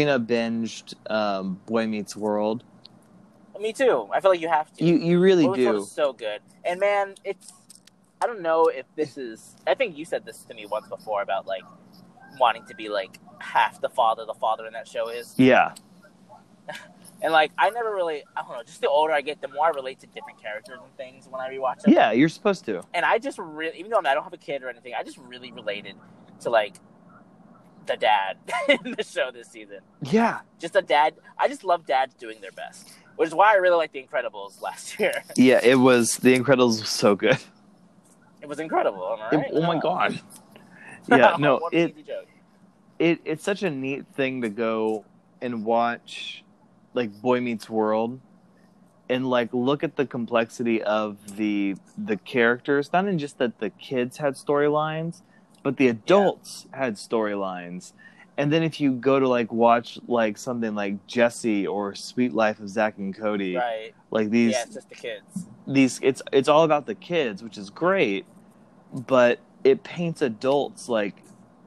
binged Boy Meets World. Me too. I feel like you have to. You really Boy Meets do. World is so good. And man, I don't know if this is... I think you said this to me once before about, like, wanting to be, like, half the father in that show is. Yeah. And, like, I never really... I don't know. Just the older I get, the more I relate to different characters and things when I rewatch them. Yeah, you're supposed to. And I just really... Even though I don't have a kid or anything, I just really related to, like, the dad in the show this season. Yeah. Just a dad. I just love dads doing their best. Which is why I really liked The Incredibles last year. Yeah, The Incredibles was so good. It was incredible, am I right? Oh my God. Yeah, no, it's such a neat thing to go and watch, like, Boy Meets World and, like, look at the complexity of the characters. Not in just that the kids had storylines, but the adults had storylines. And then if you go to, like, watch, like, something like Jessie or Sweet Life of Zack and Cody. Right. Like, these... Yeah, it's just the kids. It's all about the kids, which is great, but it paints adults like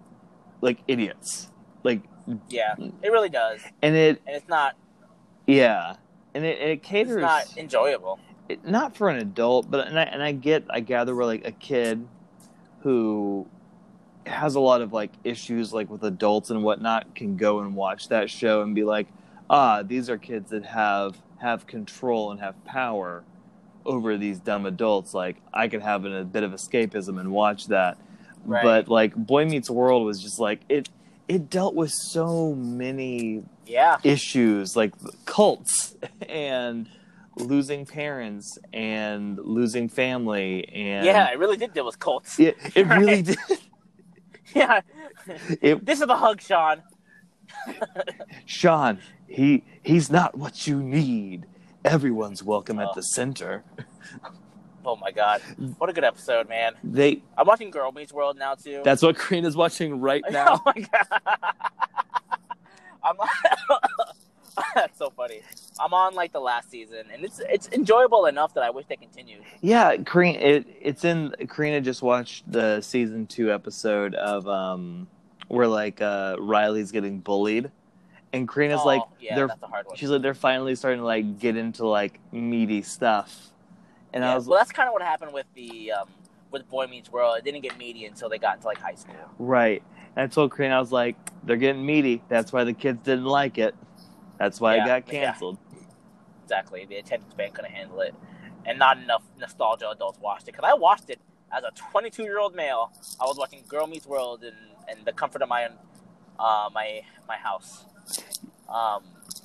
idiots. Like... Yeah, it really does. And it's not... Yeah. And it caters... It's not enjoyable. Not for an adult, but... And I gather we're, like, a kid who... has a lot of like issues like with adults and whatnot can go and watch that show and be like, these are kids that have control and have power over these dumb adults. Like I could have a bit of escapism and watch that. Right. But like Boy Meets World was just like it dealt with so many issues like cults and losing parents and losing family and it really did deal with cults. It really did. Yeah. This is the hug, Sean. Sean, he's not what you need. Everyone's welcome at Oh. the center. Oh my god, what a good episode, man! They. I'm watching Girl Meets World now too. That's what Karina's watching right now. Oh my god, I'm. That's so funny. I'm on like the last season, and it's enjoyable enough that I wish they continued. Yeah, Karina. It's in. Karina just watched the season 2 episode of where like Riley's getting bullied, and Karina's like, that's a hard one. she's like, they're finally starting to like get into like meaty stuff, and I was well, that's kind of what happened with the with Boy Meets World. It didn't get meaty until they got into like high school. right. And I told Karina, I was like, they're getting meaty. That's why the kids didn't like it. That's why it got canceled. Yeah. Exactly. The attention span couldn't handle it. And not enough nostalgia adults watched it. Because I watched it as a 22-year-old male. I was watching Girl Meets World in the comfort of my my house. I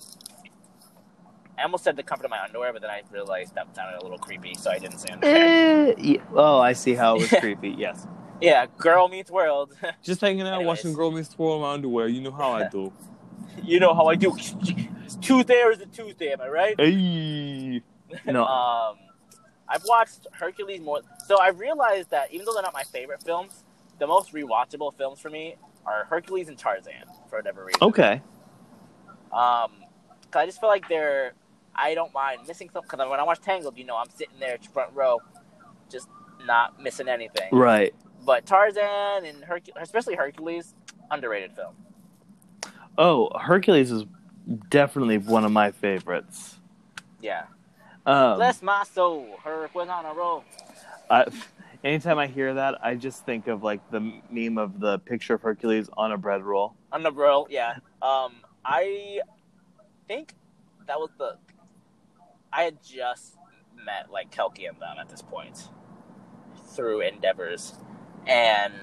almost said the comfort of my underwear, but then I realized that sounded a little creepy, so I didn't say underwear. Yeah. Oh, I see how it was creepy. Yes. Yeah, Girl Meets World. Just hanging out, Anyways. watching Girl Meets World in my underwear. You know how I do. You know how I do. Tuesday or is it Tuesday? Am I right? Hey. No. I've watched Hercules more. So I realized that even though they're not my favorite films, the most rewatchable films for me are Hercules and Tarzan for whatever reason. Okay. Cause I just feel like I don't mind missing something. Because when I watch Tangled, I'm sitting there front row, just not missing anything. Right. But Tarzan and especially Hercules, underrated film. Oh, Hercules is definitely one of my favorites. Yeah. Bless my soul, Hercules on a roll. Anytime I hear that, I just think of like the meme of the picture of Hercules on a bread roll. On the roll, yeah. I think that was I had just met like Kelki and them at this point through endeavors, and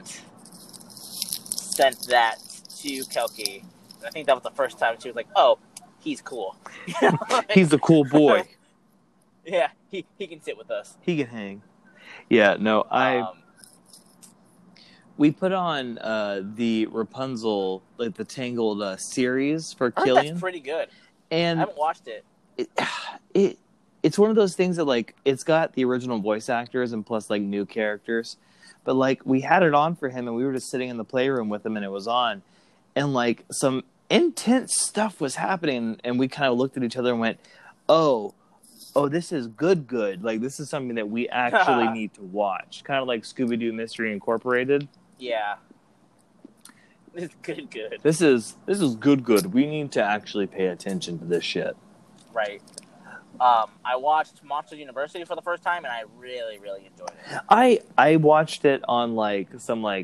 sent that to Kelki. And I think that was the first time she was like, "Oh, he's cool. He's a cool boy. Yeah, he can sit with us. He can hang." Yeah, no, we put on the Rapunzel, like the Tangled series for Killian. That's pretty good. And I haven't watched it. It's one of those things that like it's got the original voice actors and plus like new characters, but like we had it on for him and we were just sitting in the playroom with him and it was on, and like some intense stuff was happening and we kind of looked at each other and went, oh, this is good. Like this is something that we actually need to watch. Kind of like Scooby-Doo Mystery Incorporated. Yeah. It's good. This is good. We need to actually pay attention to this shit. Right. I watched Monsters University for the first time, and I really, really enjoyed it. I watched it on like some like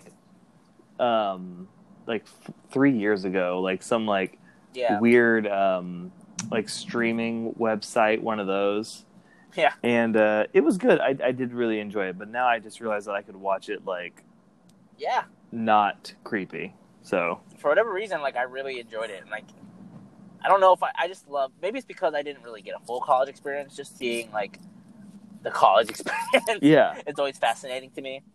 3 years ago, like some like weird like streaming website, one of those. Yeah. And it was good. I did really enjoy it, but now I just realized that I could watch it like not creepy. So for whatever reason, like I really enjoyed it, and like I don't know if I just love. Maybe it's because I didn't really get a full college experience. Just seeing like the college experience, it's always fascinating to me.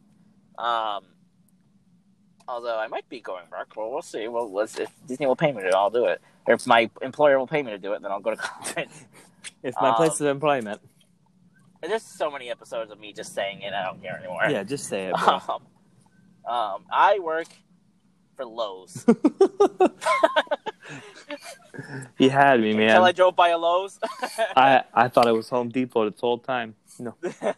Although I might be going back. Well, we'll see. Well, if Disney will pay me to, I'll do it. Or if my employer will pay me to do it, then I'll go to college. It's my place of employment. There's so many episodes of me just saying it. I don't care anymore. Yeah, just say it. Bro. I work for Lowe's. You had me, man. Until I drove by a Lowe's. I thought it was Home Depot this whole time. No.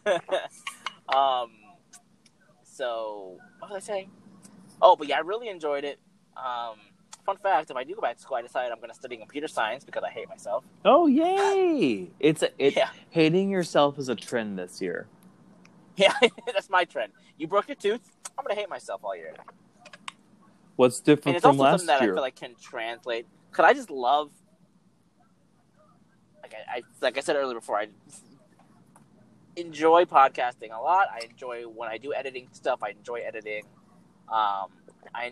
So what was I saying? Oh, but yeah, I really enjoyed it. Fun fact: if I do go back to school, I decided I'm going to study computer science because I hate myself. Oh, yay! Hating yourself is a trend this year. Yeah, that's my trend. You broke your tooth. I'm going to hate myself all year. What's different from last year? And it's also something that I feel like can translate. Because I just love, like I said earlier before, I enjoy podcasting a lot. I enjoy when I do editing stuff. I enjoy editing. I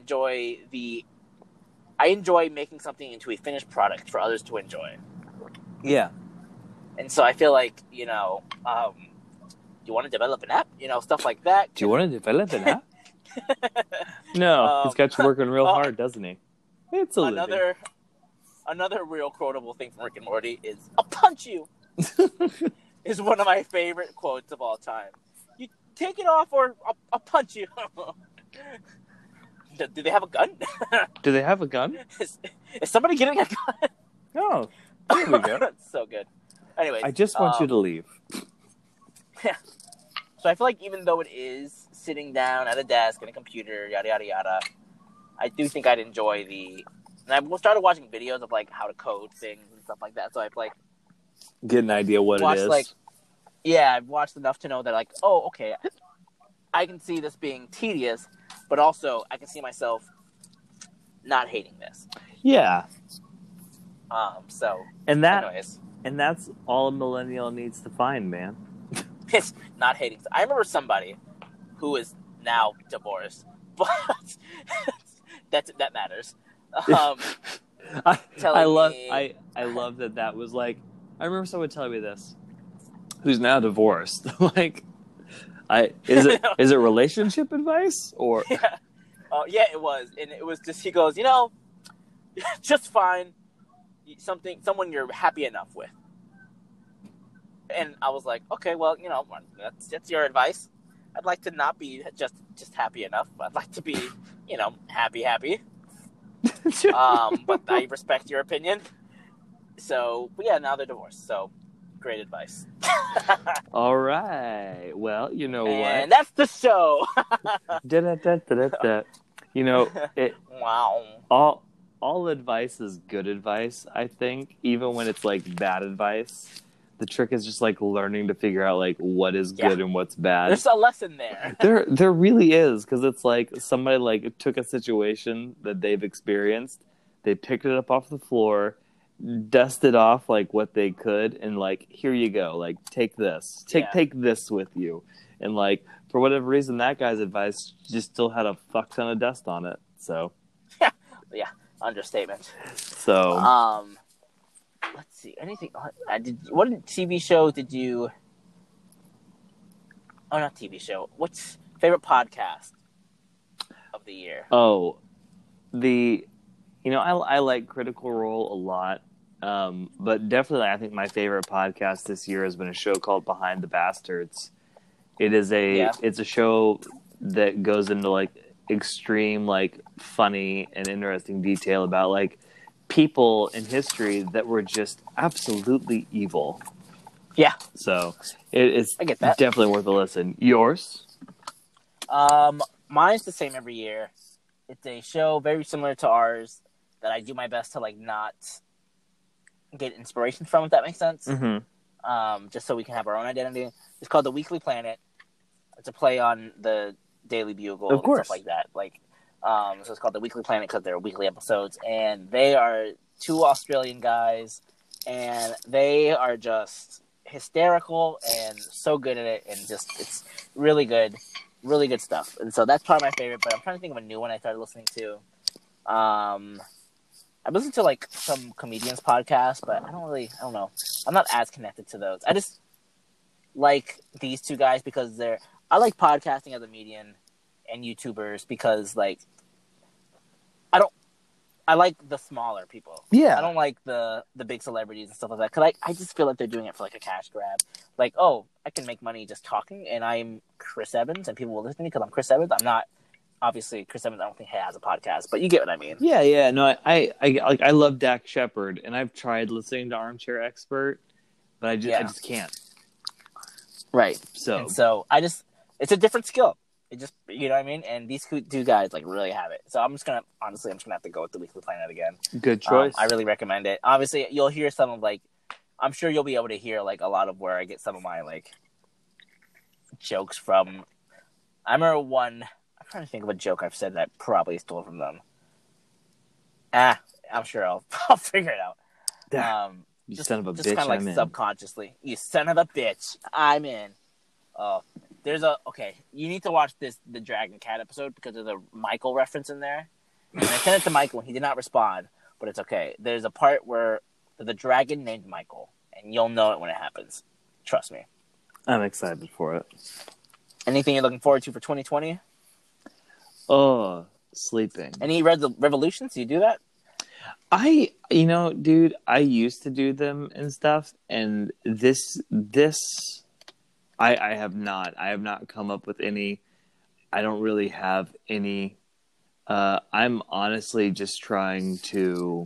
enjoy making something into a finished product for others to enjoy. Yeah. And so I feel like, do you want to develop an app? Stuff like that. Do you want to develop an app? No, he's got you working real hard, doesn't he? It's a living. Another real quotable thing from Rick and Morty is, I'll punch you. is one of my favorite quotes of all time. You take it off or I'll punch you. Do they have a gun? Do they have a gun? Is somebody getting a gun? No. There we go. That's so good. Anyways, I just want you to leave. Yeah. So I feel like even though it is sitting down at a desk and a computer, yada yada yada, I do think I'd enjoy and I started watching videos of like how to code things and stuff like that. So I've like Get an idea what it is. I've watched enough to know that like, oh, okay, I can see this being tedious, but also I can see myself not hating this. Yeah. So And that's all a millennial needs to find, man. It's not hating. I remember somebody who is now divorced, but that matters. I love that was like, I remember someone telling me this, who's now divorced. Like, is it relationship advice or? Yeah. Yeah, it was, and it was just, he goes, just find someone you're happy enough with. And I was like, okay, well, that's your advice. I'd like to not be just happy enough. I'd like to be, happy. But I respect your opinion. So, but yeah, now they're divorced. So, great advice. All right. Well, you know what? And that's the show. Wow. All advice is good advice, I think, even when it's like bad advice. The trick is just like learning to figure out like what is good and what's bad. There's a lesson there. There really is, because it's like somebody like took a situation that they've experienced, they picked it up off the floor, dusted off like what they could, and like, here you go, like take this, take this with you, and like for whatever reason that guy's advice just still had a fuck ton of dust on it. So yeah, understatement. So let's see. Anything? What TV show did you? Oh, not TV show. What's favorite podcast of the year? Oh, I like Critical Role a lot, but definitely I think my favorite podcast this year has been a show called Behind the Bastards. It's a show that goes into like extreme like funny and interesting detail about like people in history that were just absolutely evil. Yeah. So it's I get that. Definitely worth a listen. Yours? Mine's the same every year. It's a show very similar to ours that I do my best to like not get inspiration from, if that makes sense. Mm-hmm. Just so we can have our own identity. It's called The Weekly Planet. It's a play on the Daily Bugle and stuff like that. Like, so it's called The Weekly Planet because they're weekly episodes, and they are two Australian guys, and they are just hysterical and so good at it, and just it's really good stuff. And so that's probably my favorite. But I'm trying to think of a new one I started listening to. I've listened to like some comedians podcasts, but I don't know. I'm not as connected to those. I just like these two guys because I like podcasting as a medium and YouTubers because like I like the smaller people. Yeah. I don't like the big celebrities and stuff like that. Cause I just feel like they're doing it for like a cash grab. Like, oh, I can make money just talking, and I'm Chris Evans, and people will listen to me because I'm Chris Evans. I'm not, obviously, Chris Evans. I don't think he has a podcast, but you get what I mean. Yeah. No, I love Dak Shepard, and I've tried listening to Armchair Expert, but I just can't. Right. So it's a different skill. It just, you know what I mean? And these two guys like really have it. So I'm just gonna have to go with The Weekly Planet again. Good choice. I really recommend it. Obviously, you'll hear some of like, I'm sure you'll be able to hear like a lot of where I get some of my like jokes from. I remember one. I'm trying to think of a joke I've said that I probably stole from them. I'm sure I'll figure it out. You son of a bitch! Just kind of like subconsciously. You son of a bitch! I'm in. Oh. You need to watch the Dragon Cat episode because there's a Michael reference in there. And I sent it to Michael and he did not respond, but it's okay. There's a part where there's a dragon named Michael, and you'll know it when it happens. Trust me. I'm excited for it. Anything you're looking forward to for 2020? Oh, sleeping. Any revolutions? Do you do that? Dude, I used to do them and stuff, and I have not. I have not come up with any. I don't really have any. I'm honestly just trying to,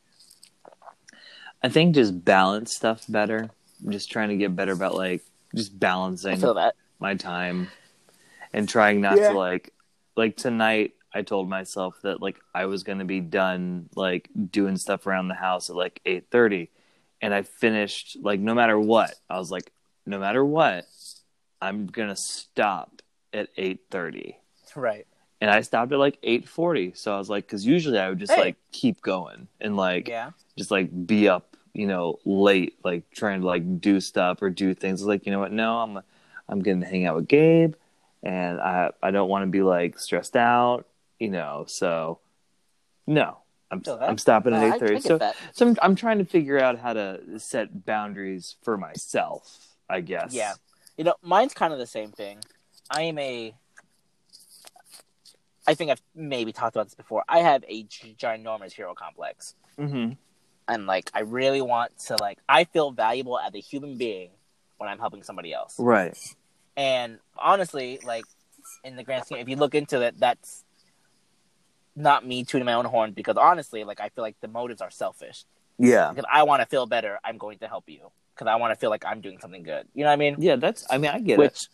I think, just balance stuff better. I'm just trying to get better about like just I balancing feel that. my time and trying not to like tonight. I told myself that like I was going to be done like doing stuff around the house at like 8:30, and I finished like no matter what. I was like, no matter what, I'm gonna stop at 8:30, Right. and I stopped at like 8:40. So I was like, because usually I would just like keep going and like Yeah. just like be up, late, like trying to like do stuff or do things. Like, you know what? No, I'm gonna hang out with Gabe, and I don't want to be like stressed out, So no, Feel that. I'm stopping at I 8:30. get that. So I'm trying to figure out how to set boundaries for myself, I guess. Yeah. Mine's kind of the same thing. I think I've maybe talked about this before. I have a ginormous hero complex. Mm-hmm. And, like, I really want to, like, I feel valuable as a human being when I'm helping somebody else. Right. And honestly, like, in the grand scheme, if you look into it, that's not me tooting my own horn, because honestly, like, I feel like the motives are selfish. Yeah. Because I want to feel better, I'm going to help you. Because I want to feel like I'm doing something good. You know what I mean? Yeah, I get it.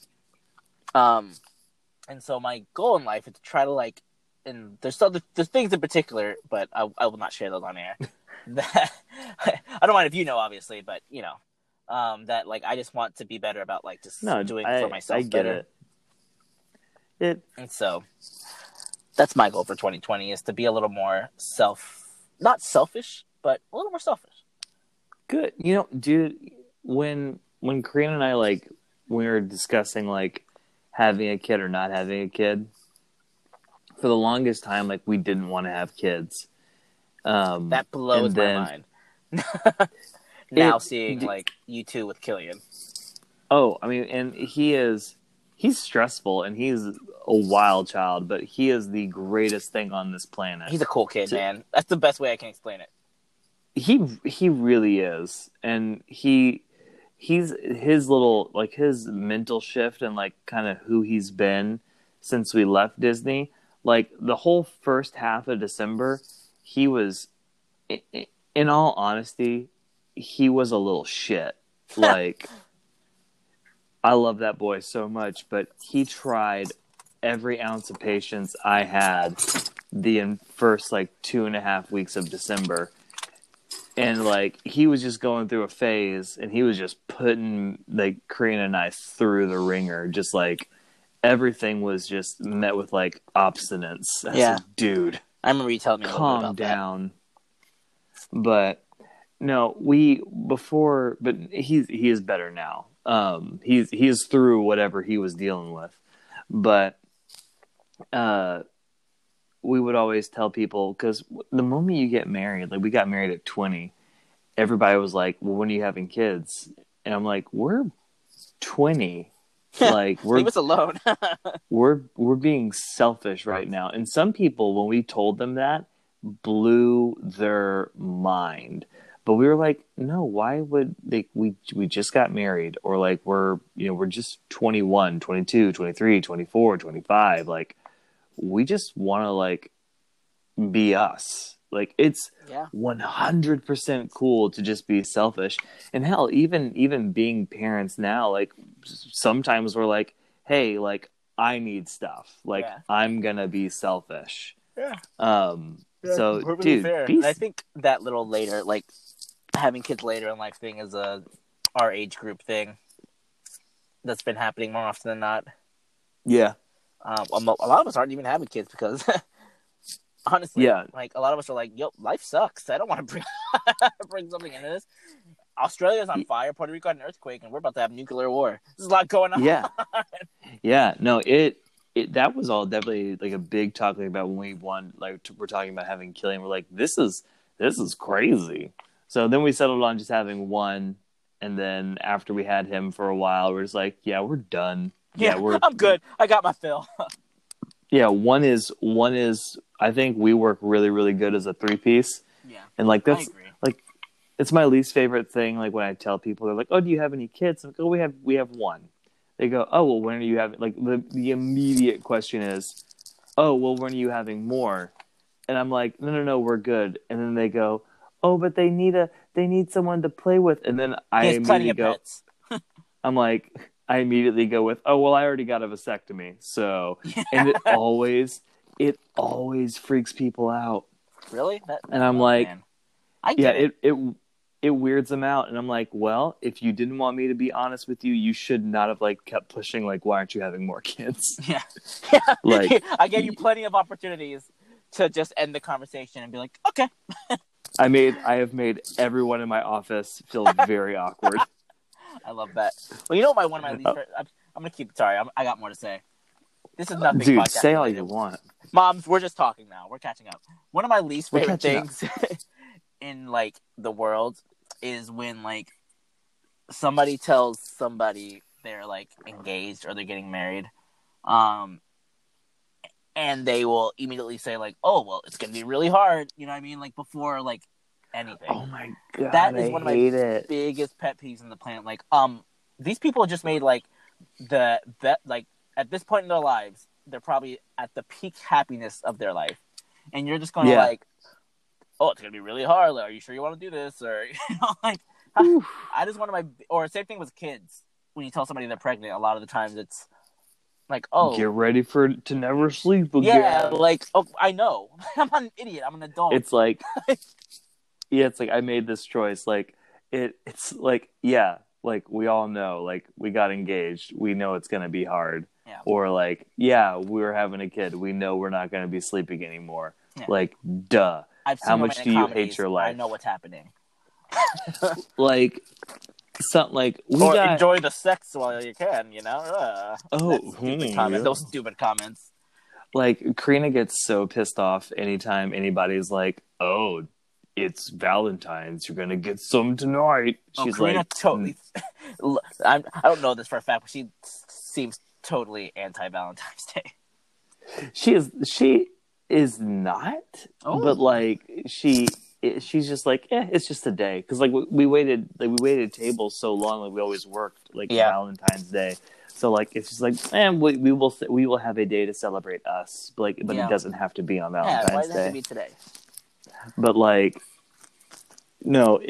And so my goal in life is to try to, like, and there's things in particular, but I will not share those on air. That I don't mind if you know, obviously, but that like I just want to be better about like just doing for myself. I get better. it. And so that's my goal for 2020 is to be a little more not selfish, but a little more selfish. Good. Dude, when Karina and I like we were discussing like having a kid or not having a kid, for the longest time, like we didn't want to have kids. That blows my mind. Now seeing like you two with Killian. Oh, I mean, and he's stressful and he's a wild child, but he is the greatest thing on this planet. He's a cool kid, man. That's the best way I can explain it. He really is, and he's his little like his mental shift and like kind of who he's been since we left Disney. Like the whole first half of December, he was, in all honesty, he was a little shit. Like, I love that boy so much, but he tried every ounce of patience I had the first like 2.5 weeks of December. And like he was just going through a phase, and he was just putting like Karina and I through the ringer, just like everything was just met with like obstinance. Yeah, dude, I remember you telling me a little bit about down. But no, but he is better now. He's through whatever he was dealing with, but we would always tell people, because the moment you get married, like we got married at 20, everybody was like, well, when are you having kids? And I'm like, we're 20. Like leave us alone. we're being selfish right now. And some people, when we told them that, blew their mind. But we were like, no, why would they? We just got married, or like we're just 21, 22, 23, 24, 25. Like we just want to like be us. Like it's 100% cool to just be selfish. And hell, even being parents now, like sometimes we're like, hey, like I need stuff. Like I'm gonna be selfish. Yeah. So dude, and I think that little later, like having kids later in life thing is our age group thing that's been happening more often than not. Yeah. A lot of us aren't even having kids because honestly, like a lot of us are like, yo, life sucks. I don't want to bring something into this. Australia's on fire. Puerto Rico had an earthquake, and we're about to have nuclear war. There's a lot going on. Yeah. No, that was all definitely like a big talking about when we won. Like we're talking about having Killian. We're like, this is crazy. So then we settled on just having one, and then after we had him for a while, we're just like, yeah, we're done. Yeah, I'm good. I got my fill. Yeah, one is. I think we work really, really good as a 3-piece. Yeah. And like I that's agree. like it's my least favorite thing. Like when I tell people, they're like, "Oh, do you have any kids?" I'm like, "Oh, we have one." They go, "Oh, well, when are you having?" Like the immediate question is, "Oh, well, when are you having more?" And I'm like, "No, we're good." And then they go, "Oh, but they need someone to play with." And then He has plenty of pets. I'm like, I immediately go with, "Oh, well, I already got a vasectomy." So, Yeah. and it always freaks people out. Really? And I'm like, man. I yeah, get it weirds them out. And I'm like, well, if you didn't want me to be honest with you, you should not have like kept pushing. Like, why aren't you having more kids? Yeah. Like, I gave you plenty of opportunities to just end the conversation and be like, okay. I have made everyone in my office feel very awkward. I love that. Well, you know one of my least. I'm gonna keep. Sorry, I got more to say. This is nothing. Dude, podcast say all related. you want. Moms, we're just talking now. We're catching up. One of my least We're favorite catching things in like the world is when like somebody tells somebody they're like engaged or they're getting married, and they will immediately say like, "Oh, well, it's gonna be really hard." You know what I mean? Like before like anything. Oh my god, That is one of my it. biggest pet peeves in the planet. Like, these people just made like like at this point in their lives, they're probably at the peak happiness of their life, and you're just going to like, oh, it's gonna be really hard. Like, are you sure you want to do this? Or like, I just want or same thing with kids. When you tell somebody they're pregnant, a lot of the times it's like, oh, get ready to never sleep again. Yeah, like, oh, I know. I'm not an idiot. I'm an adult. It's like, yeah, it's like I made this choice. Like it's like, yeah, like we all know, like we got engaged. We know it's gonna be hard. Yeah. Or like, yeah, we're having a kid. We know we're not gonna be sleeping anymore. Yeah. Like, duh. How much do you hate your life? I know what's happening. Like, something like enjoy the sex while you can. You know. Those stupid comments. Like, Karina gets so pissed off anytime anybody's like, "Oh, it's Valentine's. You're gonna get some tonight." She's Karina like, totally. I don't know this for a fact, but she seems totally anti-Valentine's Day. She is not, but like she's just like, it's just a day, because like we waited tables so long, like we always worked like Valentine's Day. So like it's just like, we will have a day to celebrate us, but it doesn't have to be on Valentine's why does Day. It have to be today? But like, no,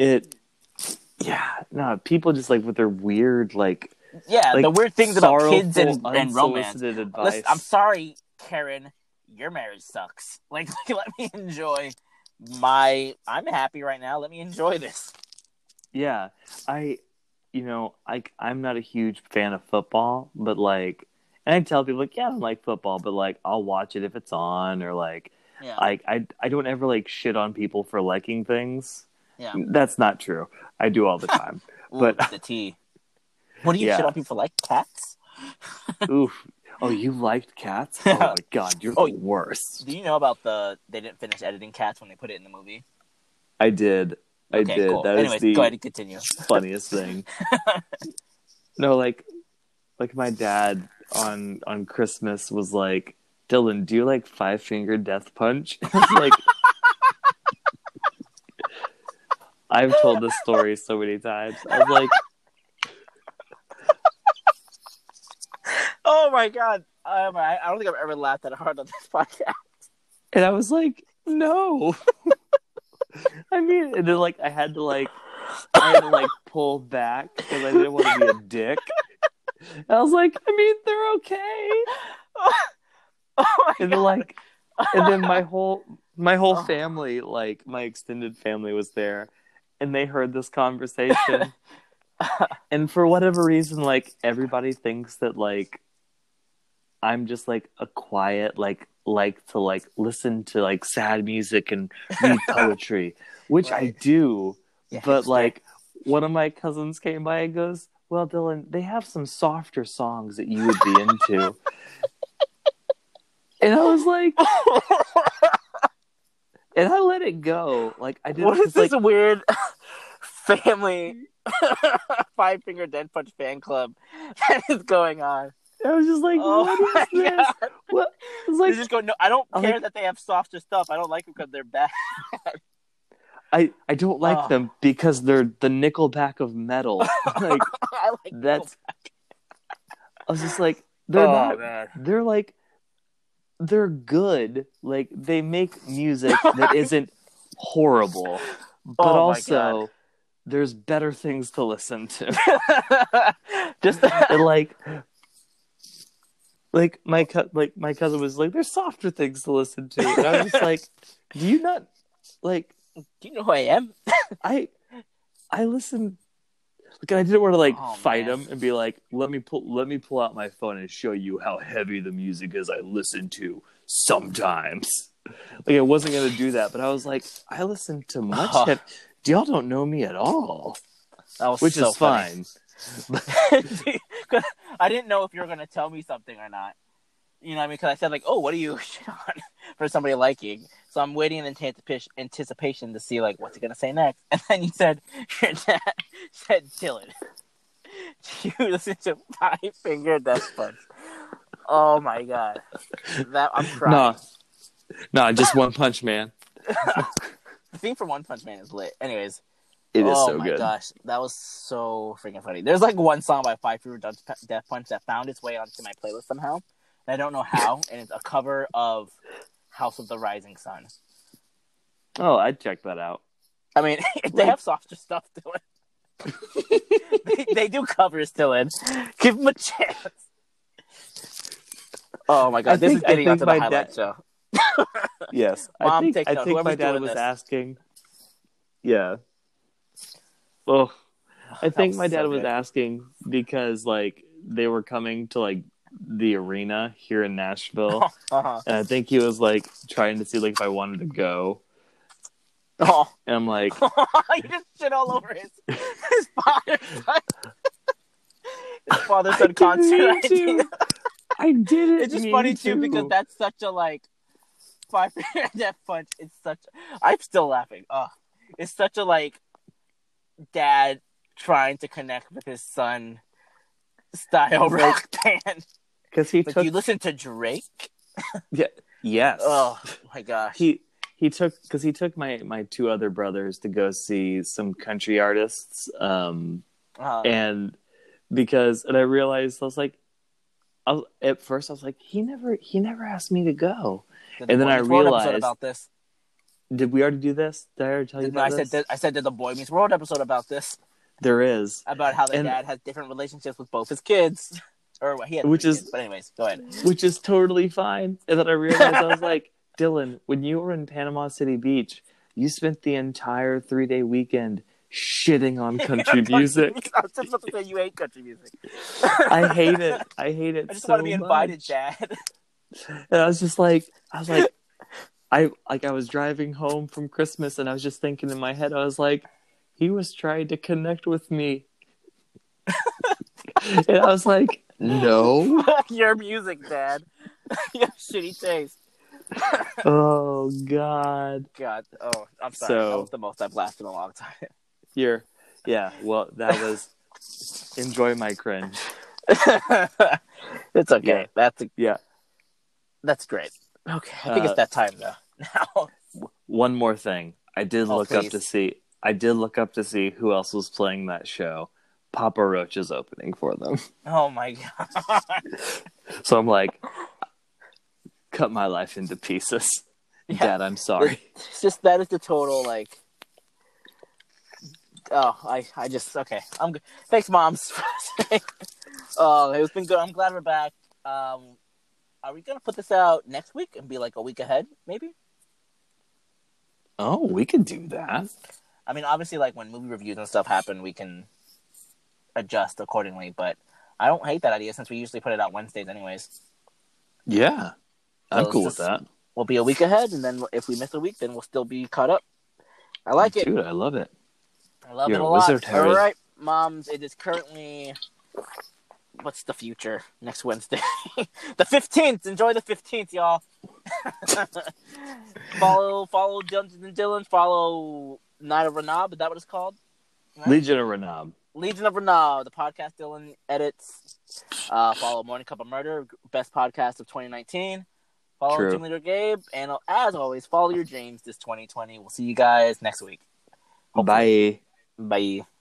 people just like with their weird like the weird things about kids and romance. Advice. Listen, I'm sorry, Karen, your marriage sucks. Like let me enjoy I'm happy right now. Let me enjoy this. Yeah, I'm not a huge fan of football, but like, and I tell people like, yeah, I don't like football, but like, I'll watch it if it's on, or like, I don't ever like shit on people for liking things. Yeah, that's not true. I do all the time. Ooh, but the tea. What do you shit on people for, like cats? Oof. Oh, you liked Cats? Oh my god, you're the worst. Do you know about they didn't finish editing Cats when they put it in the movie? I did. Cool. That Anyways, is go ahead and continue. Funniest thing. No, like my dad on Christmas was like, "Dylan, do you like Five Finger Death Punch?" Like, I've told this story so many times. I was like, oh my god, I don't think I've ever laughed that hard on this podcast. And I was like, no. I mean, and then like I had to pull back because I didn't want to be a dick. And I was like, I mean, they're okay. And then and then my whole family, like my extended family, was there, and they heard this conversation. And for whatever reason, like everybody thinks that like I'm just like a quiet like to like listen to like sad music and read poetry, which I do. Yeah, but like one of my cousins came by and goes, "Well, Dylan, they have some softer songs that you would be into." And I was like, and I let it go. Like I didn't. What is this weird family Five Finger Death Punch fan club that is going on? I was just like, what is this? What? I was like, just go, no, I don't care that they have softer stuff. I don't like them because they're bad. I don't like them because they're the Nickelback of metal. Like I like that's. Nickelback. I was just like, they're not. Man. They're like, they're good. Like they make music that isn't horrible, but also there's better things to listen to. Just and like my cousin was like, there's softer things to listen to, and I was just like, do you not like? Do you know who I am? I listen. Like, I didn't want to fight man. him and be like, let me pull out my phone and show you how heavy the music is I listen to sometimes. Like I wasn't gonna do that, but I was like, I listen to much heavy. Y'all don't know me at all, which so is fine. I didn't know if you were gonna tell me something or not. You know what I mean? Because I said like, "Oh, what are you shit on?" for somebody liking. So I'm waiting in anticipation to see like what's he gonna say next. And then you said your dad said, "Dylan, you listen to Five Finger Death Punch." Oh my god, that I'm crying. No, just One Punch Man. The theme for One Punch Man is lit. Anyways, it is so good. Oh my gosh, that was so freaking funny. There's like one song by Five Finger Death Punch that found its way onto my playlist somehow. I don't know how, and it's a cover of House of the Rising Sun. Oh, I'd check that out. I mean, they have softer stuff, Dylan. they do covers, Dylan. Give them a chance. Oh my god, this is getting onto the highlight show. Yes, Mom, I think my dad was asking. Yeah. Well, I think my dad was asking because like they were coming to like the arena here in Nashville, and I think he was like trying to see like if I wanted to go. Oh, and I'm like, you just shit all over his father son concert idea. I didn't. It's just funny too because that's such a like Five Finger Death Punch. It's such. I'm still laughing. It's such a like dad trying to connect with his son style rock band. Because he took. You listen to Drake. Yeah. Yes. Oh my gosh. He took my two other brothers to go see some country artists, and I realized I was like, at first I was like, he never asked me to go, and then I realized about this. Did we already do this? Did I already tell you about this? I said there's a Boy Meets World episode about this. There is about how the dad has different relationships with both his kids, or he had kids. But anyways, go ahead. Which is totally fine. And then I realized I was like, Dylan, when you were in Panama City Beach, you spent the entire 3-day weekend shitting on country music. I was just about to say you hate country music. I hate it. I just want to be invited, Dad. And I was driving home from Christmas, and I was just thinking in my head, I was like, he was trying to connect with me. And I was like, no. Your music, Dad. You have shitty taste. Oh God. Oh, I'm sorry. That was the most I've laughed in a long time. Yeah. Well, that was. Enjoy my cringe. It's okay. Yeah. That's great. Okay, I think it's that time though. Now. One more thing. I did look up to see who else was playing that show. Papa Roach is opening for them. Oh my god. So I'm like, cut my life into pieces. Yeah. Dad, I'm sorry. It's just that is the total like. Oh, I just okay. I'm good. Thanks, moms. It's been good. I'm glad we're back. Are we gonna put this out next week and be like a week ahead, maybe? Oh, we could do that. I mean, obviously, like when movie reviews and stuff happen, we can adjust accordingly. But I don't hate that idea since we usually put it out Wednesdays, anyways. Yeah, I'm cool with that. We'll be a week ahead, and then if we miss a week, then we'll still be caught up. I like it, dude. I love it. I love it a lot. All right, moms. It is currently. What's the future? Next Wednesday, the 15th. Enjoy the 15th, y'all. follow Dungeons and Dylan. Follow Night of Renab. Is that what it's called? Right? Legion of Renab. Legion of Renab, the podcast Dylan edits. Follow Morning Cup of Murder, best podcast of 2019. Follow Team Leader Gabe, and as always, follow your dreams this 2020. We'll see you guys next week. Hopefully. Bye. Bye.